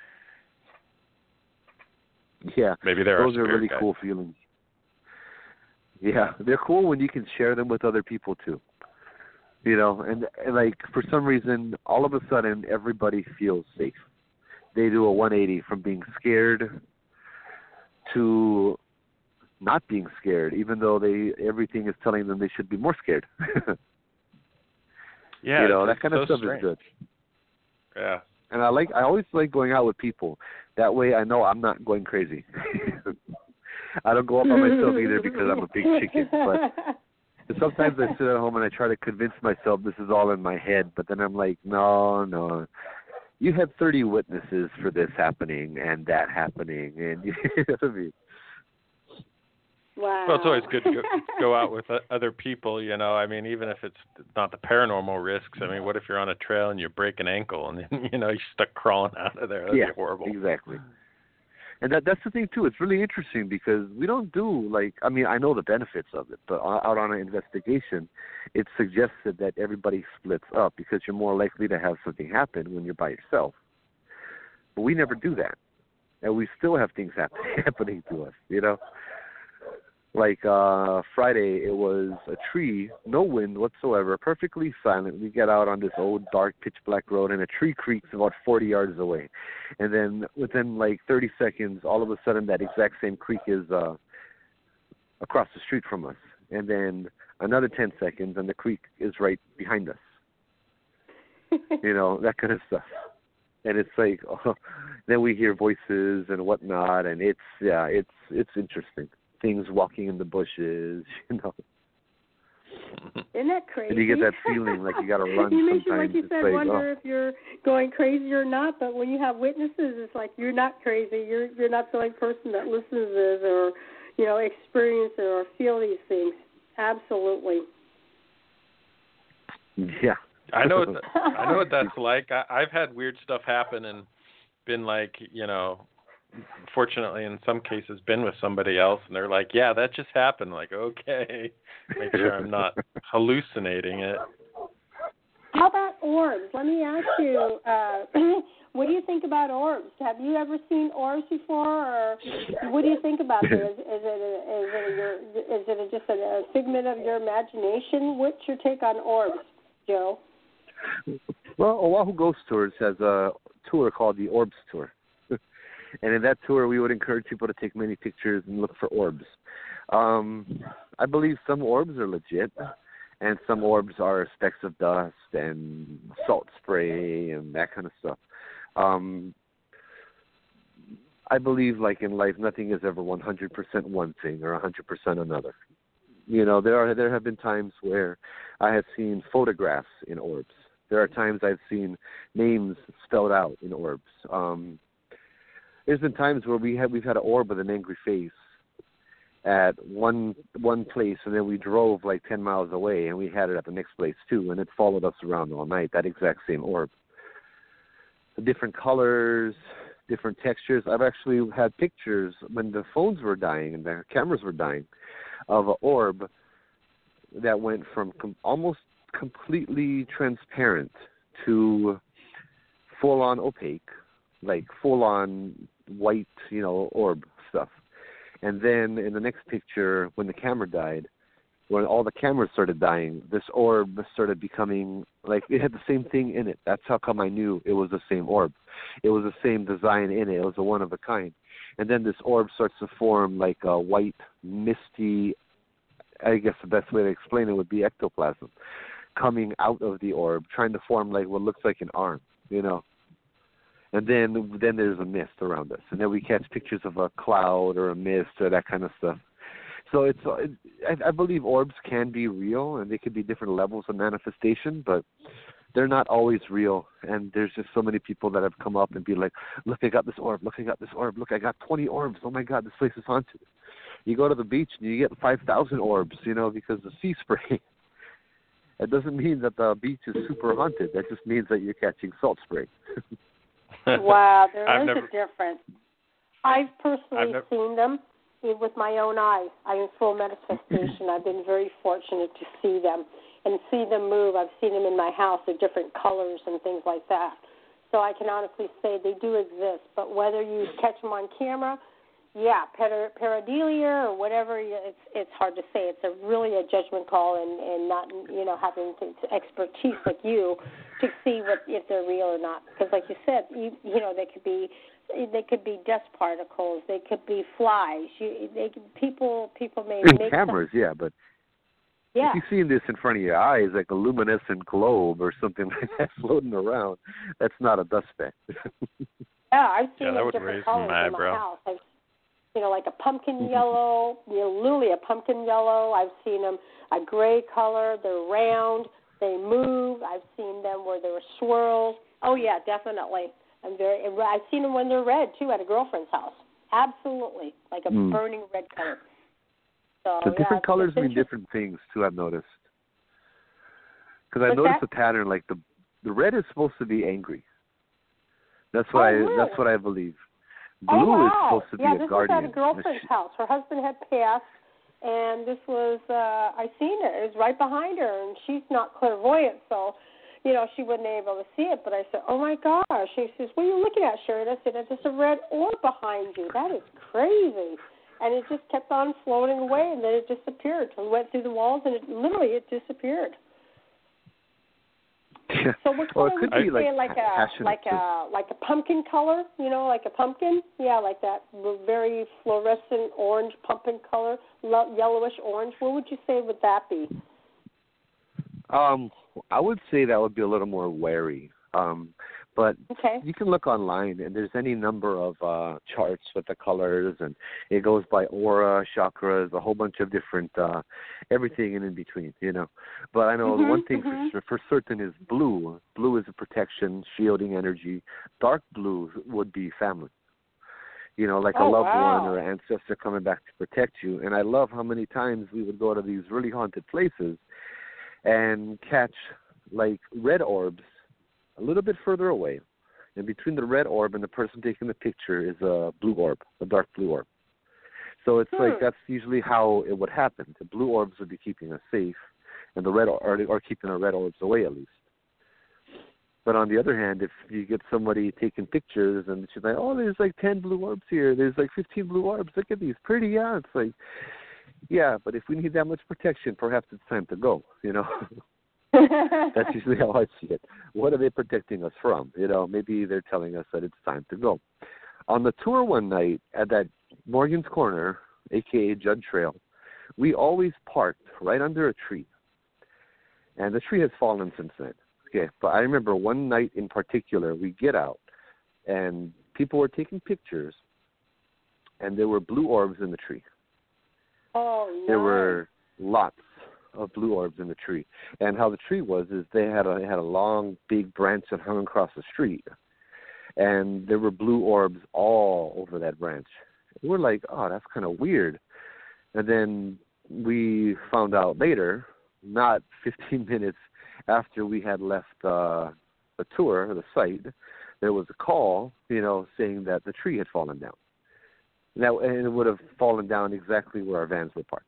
Yeah, maybe those are really cool feelings. Yeah, they're cool when you can share them with other people too. You know, and like for some reason, all of a sudden, everybody feels safe. They do a 180 from being scared to not being scared, even though everything is telling them they should be more scared. Yeah, you know, that kind of stuff is good. Yeah. And I always like going out with people. That way I know I'm not going crazy. I don't go out by myself either because I'm a big chicken. But sometimes I sit at home and I try to convince myself this is all in my head. But then I'm like, no. You had 30 witnesses for this happening and that happening. And you know what I mean? Wow. Well, it's always good to go out with other people, you know. I mean, even if it's not the paranormal risks. I mean, what if you're on a trail and you break an ankle and then, you know, you're stuck crawling out of there? That'd be horrible. Exactly. And that's the thing, too. It's really interesting because we don't do, I mean, I know the benefits of it, but out on an investigation, it's suggested that everybody splits up because you're more likely to have something happen when you're by yourself. But we never do that. And we still have things happening to us, you know? Like Friday, it was a tree, no wind whatsoever, perfectly silent. We get out on this old, dark, pitch-black road, and a tree creaks about 40 yards away. And then within, 30 seconds, all of a sudden, that exact same creek is across the street from us. And then another 10 seconds, and the creek is right behind us. You know, that kind of stuff. And it's then we hear voices and whatnot, and it's interesting. Things walking in the bushes, you know. Isn't that crazy? And you get that feeling like you got to run you sometimes. Like you said, wonder if you're going crazy or not. But when you have witnesses, it's like you're not crazy. You're not the only person that listens to this or, you know, experience it or feel these things. Absolutely. Yeah. I know what that's like. I've had weird stuff happen and been you know, fortunately in some cases been with somebody else and they're like, yeah, that just happened. Like, okay, make sure I'm not hallucinating it. How about orbs? Let me ask you, what do you think about orbs? Have you ever seen orbs before, or what do you think about them? Is it just a figment of your imagination? What's your take on orbs, Joe? Well, Oahu Ghost Tours has a tour called the Orbs Tour. And in that tour, we would encourage people to take many pictures and look for orbs. I believe some orbs are legit, and some orbs are specks of dust and salt spray and that kind of stuff. I believe, in life, nothing is ever 100% one thing or 100% another. You know, there have been times where I have seen photographs in orbs. There are times I've seen names spelled out in orbs. There's been times where we've had an orb with an angry face at one place, and then we drove 10 miles away, and we had it at the next place too, and it followed us around all night. That exact same orb, different colors, different textures. I've actually had pictures when the phones were dying and the cameras were dying of an orb that went from almost completely transparent to full-on opaque, full-on white, orb stuff. And then in the next picture, when the camera died, when all the cameras started dying, this orb started becoming, it had the same thing in it. That's how come I knew it was the same orb. It was the same design in it. It was a one of a kind. And then this orb starts to form like a white, misty, I guess the best way to explain it would be ectoplasm, coming out of the orb, trying to form what looks like an arm, And then there's a mist around us, and then we catch pictures of a cloud or a mist or that kind of stuff. So I believe orbs can be real, and they could be different levels of manifestation, but they're not always real. And there's just so many people that have come up and be like, "Look, I got this orb. Look, I got this orb. Look, I got 20 orbs. Oh my God, this place is haunted." You go to the beach and you get 5,000 orbs, because of sea spray. It doesn't mean that the beach is super haunted. That just means that you're catching salt spray. Wow, there is a difference. I've personally seen them with my own eyes. I'm in full manifestation. I've been very fortunate to see them and see them move. I've seen them in my house of different colors and things like that. So I can honestly say they do exist. But whether you catch them on camera, pareidolia or whatever, it's hard to say. It's really a judgment call, and not having expertise like you to see if they're real or not. Because like you said, they could be dust particles, they could be flies. People may make cameras, but Yeah. If you're seeing this in front of your eyes, like a luminescent globe or something like that floating around, that's not a dust speck. Yeah, I've seen that would different raise colors my in my eyebrow. house. Like a pumpkin yellow, literally a pumpkin yellow. I've seen them a gray color. They're round. They move. I've seen them where they're swirls. Oh yeah, definitely. I've seen them when they're red too at a girlfriend's house. Absolutely, like a burning red color. So the different colors mean different things too. I've noticed because I noticed a pattern. Like the red is supposed to be angry. That's what That's what I believe. Blue is supposed to be a guardian. Yeah, this was at a girlfriend's house. Her husband had passed, and this was, I seen it. It was right behind her, and she's not clairvoyant, so, she wasn't able to see it. But I said, oh, my gosh. She says, what are you looking at, Sharon? I said, it's just a red orb behind you. That is crazy. And it just kept on floating away, and then it disappeared. It went through the walls, and it disappeared. Yeah. So what color would you say, like a pumpkin color, like a pumpkin? Yeah, like that very fluorescent orange pumpkin color, yellowish orange. What would you say would that be? I would say that would be a little more wary. But you can look online, and there's any number of charts with the colors, and it goes by aura, chakras, a whole bunch of different, everything in between, But I know the one thing for certain is blue. Blue is a protection, shielding energy. Dark blue would be family. Like a loved one or an ancestor coming back to protect you. And I love how many times we would go to these really haunted places and catch, like, red orbs a little bit further away, and between the red orb and the person taking the picture is a blue orb, a dark blue orb. So it's like that's usually how it would happen. The blue orbs would be keeping us safe, and the red or keeping the red orbs away at least. But on the other hand, if you get somebody taking pictures and she's like, oh, there's like 10 blue orbs here, there's like 15 blue orbs, look at these, pretty, yeah. It's like, yeah, but if we need that much protection, perhaps it's time to go, That's usually how I see it. What are they protecting us from? Maybe they're telling us that it's time to go. On the tour one night at that Morgan's Corner, a.k.a. Judd Trail, we always parked right under a tree. And the tree has fallen since then. Okay, but I remember one night in particular, we get out, and people were taking pictures, and there were blue orbs in the tree. Oh, nice. There were lots of blue orbs in the tree. And how the tree was is they had a long, big branch that hung across the street. And there were blue orbs all over that branch. And we're like, oh, that's kind of weird. And then we found out later, not 15 minutes after we had left the tour, the site, there was a call, saying that the tree had fallen down. And it would have fallen down exactly where our vans were parked.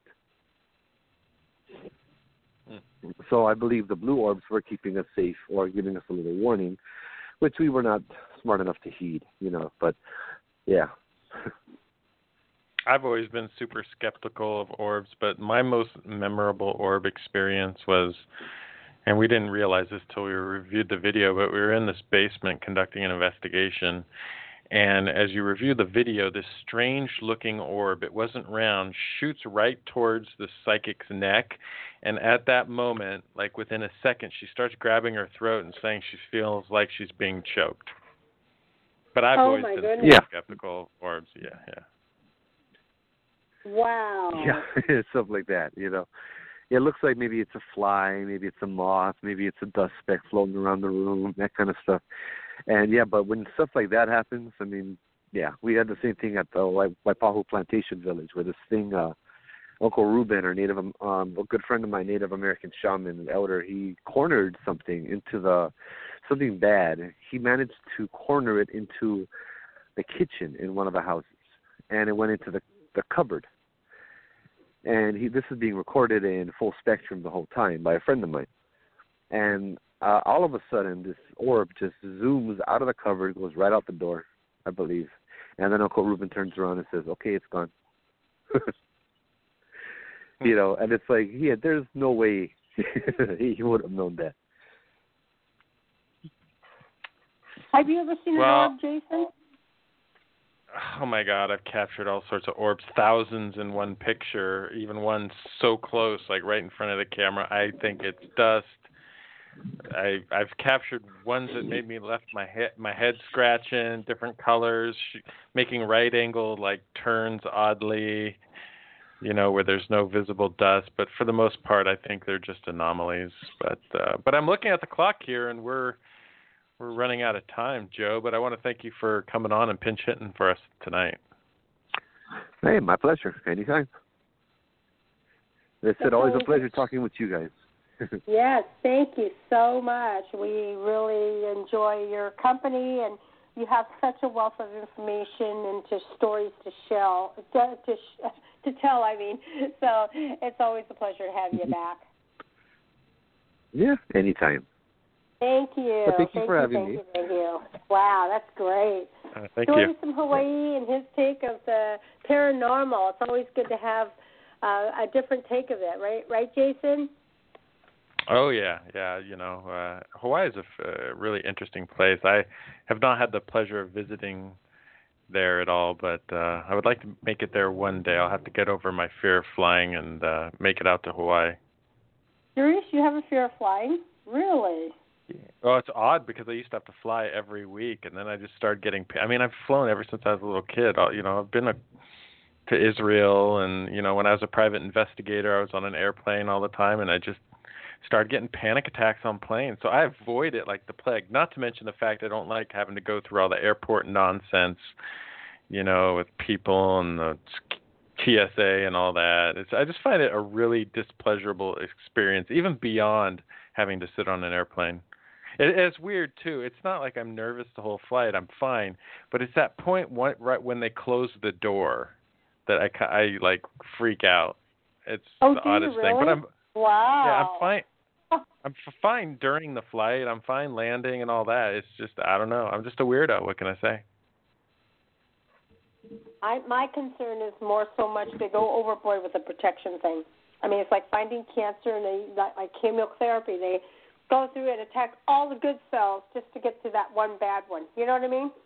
So I believe the blue orbs were keeping us safe or giving us a little warning, which we were not smart enough to heed, but yeah. I've always been super skeptical of orbs, but my most memorable orb experience was, and we didn't realize this till we reviewed the video, but we were in this basement conducting an investigation. And as you review the video, this strange-looking orb, it wasn't round, shoots right towards the psychic's neck. And at that moment, like within a second, she starts grabbing her throat and saying she feels like she's being choked. But I've always been super skeptical of orbs. Yeah. Wow. Yeah, stuff like that, It looks like maybe it's a fly, maybe it's a moth, maybe it's a dust speck floating around the room, that kind of stuff. And but when stuff like that happens, I mean, we had the same thing at the Waipahu Plantation Village, where this thing, Uncle Ruben, or a good friend of mine, Native American shaman, an elder, he cornered something something bad. He managed to corner it into the kitchen in one of the houses, and it went into the cupboard. And this is being recorded in full spectrum the whole time by a friend of mine. And all of a sudden, this orb just zooms out of the cupboard, goes right out the door, I believe. And then Uncle Ruben turns around and says, okay, it's gone. And it's like, there's no way he would have known that. Have you ever seen an orb, Jason? Oh my God, I've captured all sorts of orbs, thousands in one picture, even one so close, like right in front of the camera. I think it's dust. I've captured ones that made me left my head scratching, different colors, making right angle like turns oddly, where there's no visible dust. But for the most part, I think they're just anomalies. But I'm looking at the clock here, and we're running out of time, Joe. But I want to thank you for coming on and pinch hitting for us tonight. Hey, my pleasure. Anytime. It's always a pleasure talking with you guys. Yes, thank you so much. We really enjoy your company, and you have such a wealth of information and just stories to tell. I mean, so it's always a pleasure to have you back. Yeah, anytime. Thank you. Well, thank you for having me. Thank you. Wow, that's great. Thank Stories you. from Hawaii and his take of the paranormal. It's always good to have a different take of it, right, Jason? Oh yeah. Hawaii is a really interesting place. I have not had the pleasure of visiting there at all, but I would like to make it there one day. I'll have to get over my fear of flying and make it out to Hawaii. Serious? You have a fear of flying? Really? Well, it's odd because I used to have to fly every week, and then I just started getting. I've flown ever since I was a little kid. I've been to Israel, and when I was a private investigator, I was on an airplane all the time, and I just started getting panic attacks on planes. So I avoid it like the plague. Not to mention the fact I don't like having to go through all the airport nonsense, with people and the TSA and all that. I just find it a really displeasurable experience, even beyond having to sit on an airplane. It's weird too. It's not like I'm nervous the whole flight. I'm fine, but it's that point right when they close the door that I like freak out. It's the oddest really? thing. But wow. Yeah, I'm fine. I'm fine during the flight. I'm fine landing and all that. It's just I don't know. I'm just a weirdo. What can I say? My concern is more so much they go overboard with the protection thing. I mean, it's like finding cancer and like chemotherapy. They go through and attack all the good cells just to get to that one bad one. You know what I mean?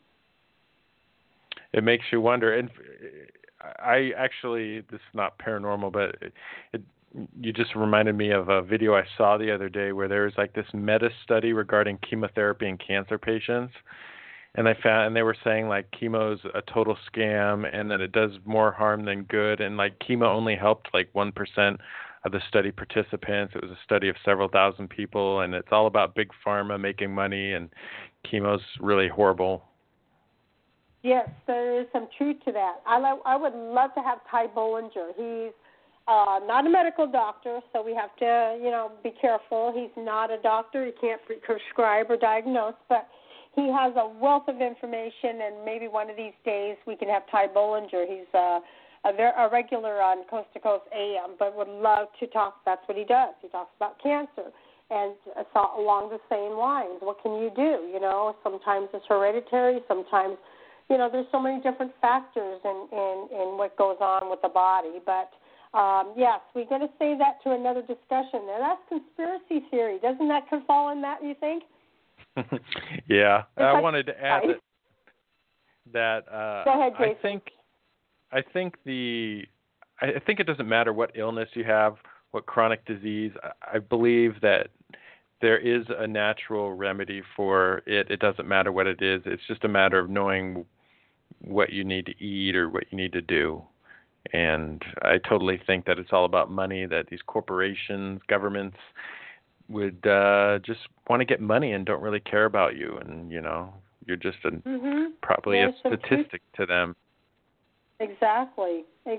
It makes you wonder. And I actually, this is not paranormal, but you just reminded me of a video I saw the other day where there was like this meta study regarding chemotherapy in cancer patients. And they were saying like chemo's a total scam and that it does more harm than good. And like chemo only helped like 1% of the study participants. It was a study of several thousand people, and it's all about big pharma making money, and chemo's really horrible. Yes, there is some truth to that. I would love to have Ty Bollinger. He's not a medical doctor, so we have to, be careful. He's not a doctor. He can't prescribe or diagnose, but he has a wealth of information, and maybe one of these days we can have Ty Bollinger. He's a regular on Coast to Coast AM, but would love to talk. That's what he does. He talks about cancer, and along the same lines. What can you do? Sometimes it's hereditary. Sometimes, there's so many different factors in what goes on with the body. But yes, we're going to save that to another discussion. Now that's conspiracy theory. Doesn't that fall in that? You think? Yeah, I wanted to add that Go ahead, Jason. I think it doesn't matter what illness you have, what chronic disease. I believe that there is a natural remedy for it. It doesn't matter what it is. It's just a matter of knowing what you need to eat or what you need to do. And I totally think that it's all about money, that these corporations, governments would just want to get money and don't really care about you. And, you're just probably a statistic to them. Exactly.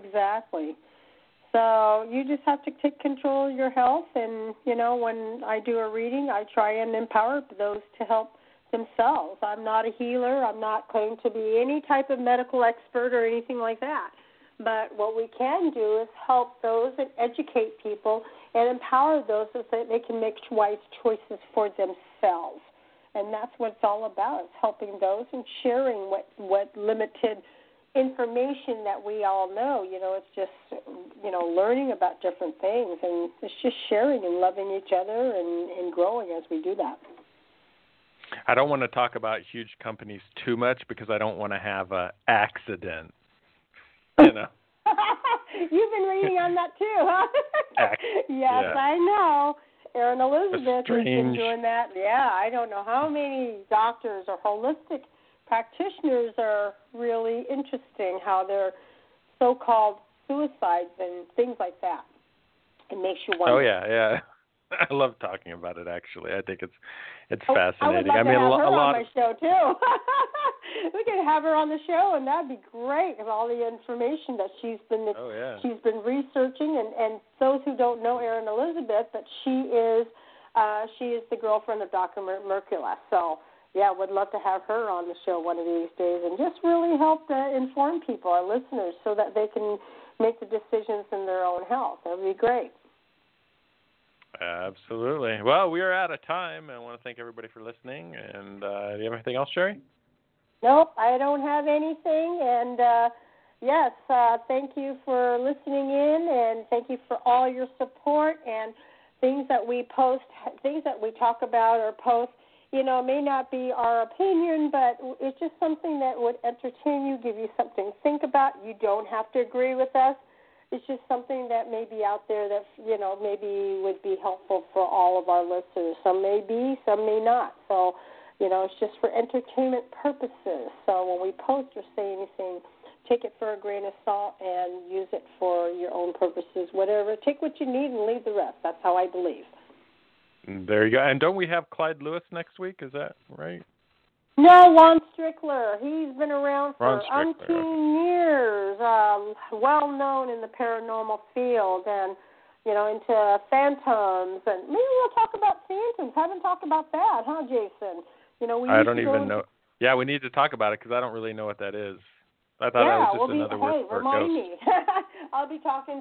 So you just have to take control of your health. And, when I do a reading, I try and empower those to help themselves. I'm not a healer. I'm not claiming to be any type of medical expert or anything like that. But what we can do is help those and educate people and empower those so that they can make wise choices for themselves. And that's what it's all about. It's helping those and sharing what limited information that we all know. It's just, learning about different things. And it's just sharing and loving each other and growing as we do that. I don't want to talk about huge companies too much because I don't want to have an accident. You know. You've been reading on that too, huh? Yes, yeah. I know. Erin Elizabeth has been strange. doing that. Yeah, I don't know how many doctors or holistic practitioners are really interesting, how they're so-called suicides and things like that. It makes you wonder. Oh, yeah. I love talking about it, actually. I think it's fascinating. I would love to have her on my show, too. We could have her on the show, and that'd be great, with all the information that she's been researching. And those who don't know Erin Elizabeth, that she is the girlfriend of Dr. Mercula. So, yeah, would love to have her on the show one of these days and just really help inform people, our listeners, so that they can make the decisions in their own health. That would be great. Absolutely. Well, we are out of time. I want to thank everybody for listening. And do you have anything else, Sherry? Nope, I don't have anything. And, yes, thank you for listening in, and thank you for all your support. And things that we post, things that we talk about or post, may not be our opinion, but it's just something that would entertain you, give you something to think about. You don't have to agree with us. It's just something that may be out there that, maybe would be helpful for all of our listeners. Some may be, some may not. So, it's just for entertainment purposes. So when we post or say anything, take it for a grain of salt and use it for your own purposes, whatever. Take what you need and leave the rest. That's how I believe. There you go. And don't we have Clyde Lewis next week? Is that right? No, Ron Strickler. He's been around for umpteen years, well known in the paranormal field and, into phantoms. And maybe we'll talk about phantoms. Haven't talked about that, huh, Jason? I don't even know. Yeah, we need to talk about it because I don't really know what that is. I thought it was just another word for remind ghost. Me. I'll be talking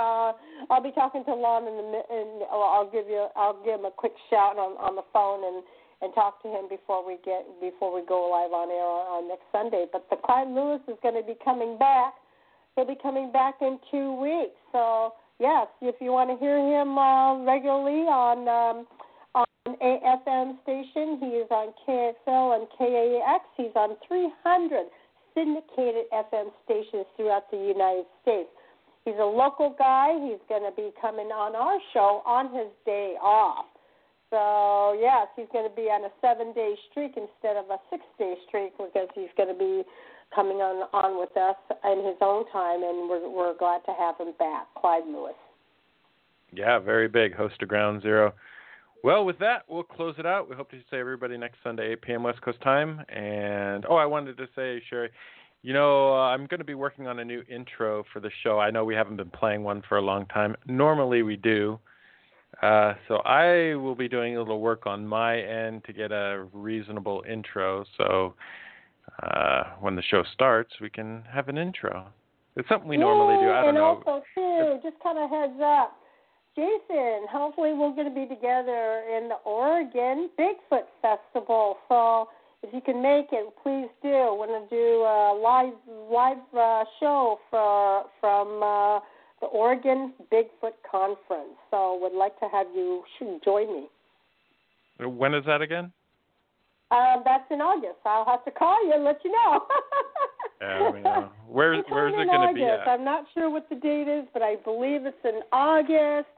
to Lon and I'll give him a quick shout on the phone and talk to him before we go live on air on next Sunday. But the Clyde Lewis is going to be coming back. He'll be coming back in 2 weeks. So yes, if you want to hear him regularly on a FM station, he is on KXL and KAX. He's on 300 syndicated FM stations throughout the United States. He's a local guy. He's going to be coming on our show on his day off. So, yes, he's going to be on a 7-day streak instead of a 6-day streak because he's going to be coming on with us in his own time, and we're glad to have him back, Clyde Lewis. Yeah, very big, host of Ground Zero. Well, with that, we'll close it out. We hope to see everybody next Sunday, 8 p.m. West Coast time. And, I wanted to say, Sherry, I'm going to be working on a new intro for the show. I know we haven't been playing one for a long time. Normally we do. So I will be doing a little work on my end to get a reasonable intro. So when the show starts, we can have an intro. It's something we normally do. I don't know. And also, too, just kind of heads up, Jason, hopefully we're going to be together in the Oregon Bigfoot Festival. So if you can make it, please do. We're going to do a live show from the Oregon Bigfoot Conference. So would like to have you join me. When is that again? That's in August. I'll have to call you and let you know. Where is it going to be at? I'm not sure what the date is, but I believe it's in August.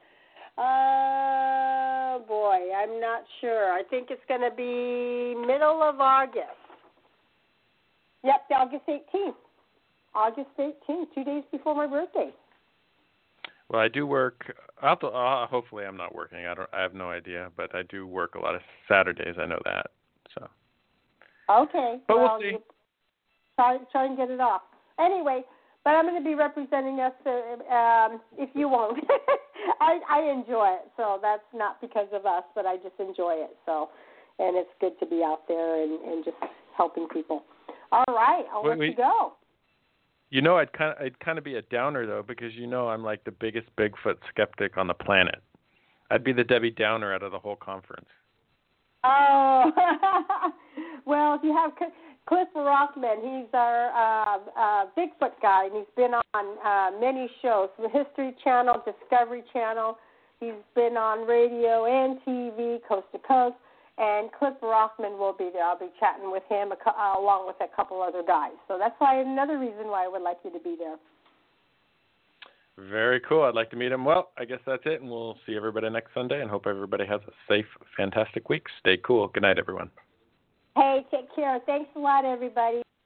Boy, I'm not sure. I think it's going to be middle of August. Yep, August 18th. August 18th, 2 days before my birthday. Well, I do work. Hopefully, I'm not working. I have no idea, but I do work a lot of Saturdays. I know that. So. Okay. But we'll see. Try and get it off. Anyway, but I'm going to be representing us. If you won't, I enjoy it. So that's not because of us, but I just enjoy it. So, and it's good to be out there and just helping people. All right, I'll let you go. I'd kind of be a downer though, because I'm like the biggest Bigfoot skeptic on the planet. I'd be the Debbie Downer out of the whole conference. Oh, well, if you have Cliff Rockman, he's our Bigfoot guy, and he's been on many shows, the History Channel, Discovery Channel. He's been on radio and TV, coast to coast, and Cliff Rothman will be there. I'll be chatting with him along with a couple other guys. So that's another reason why I would like you to be there. Very cool. I'd like to meet him. Well, I guess that's it, and we'll see everybody next Sunday, and hope everybody has a safe, fantastic week. Stay cool. Good night, everyone. Hey, take care. Thanks a lot, everybody.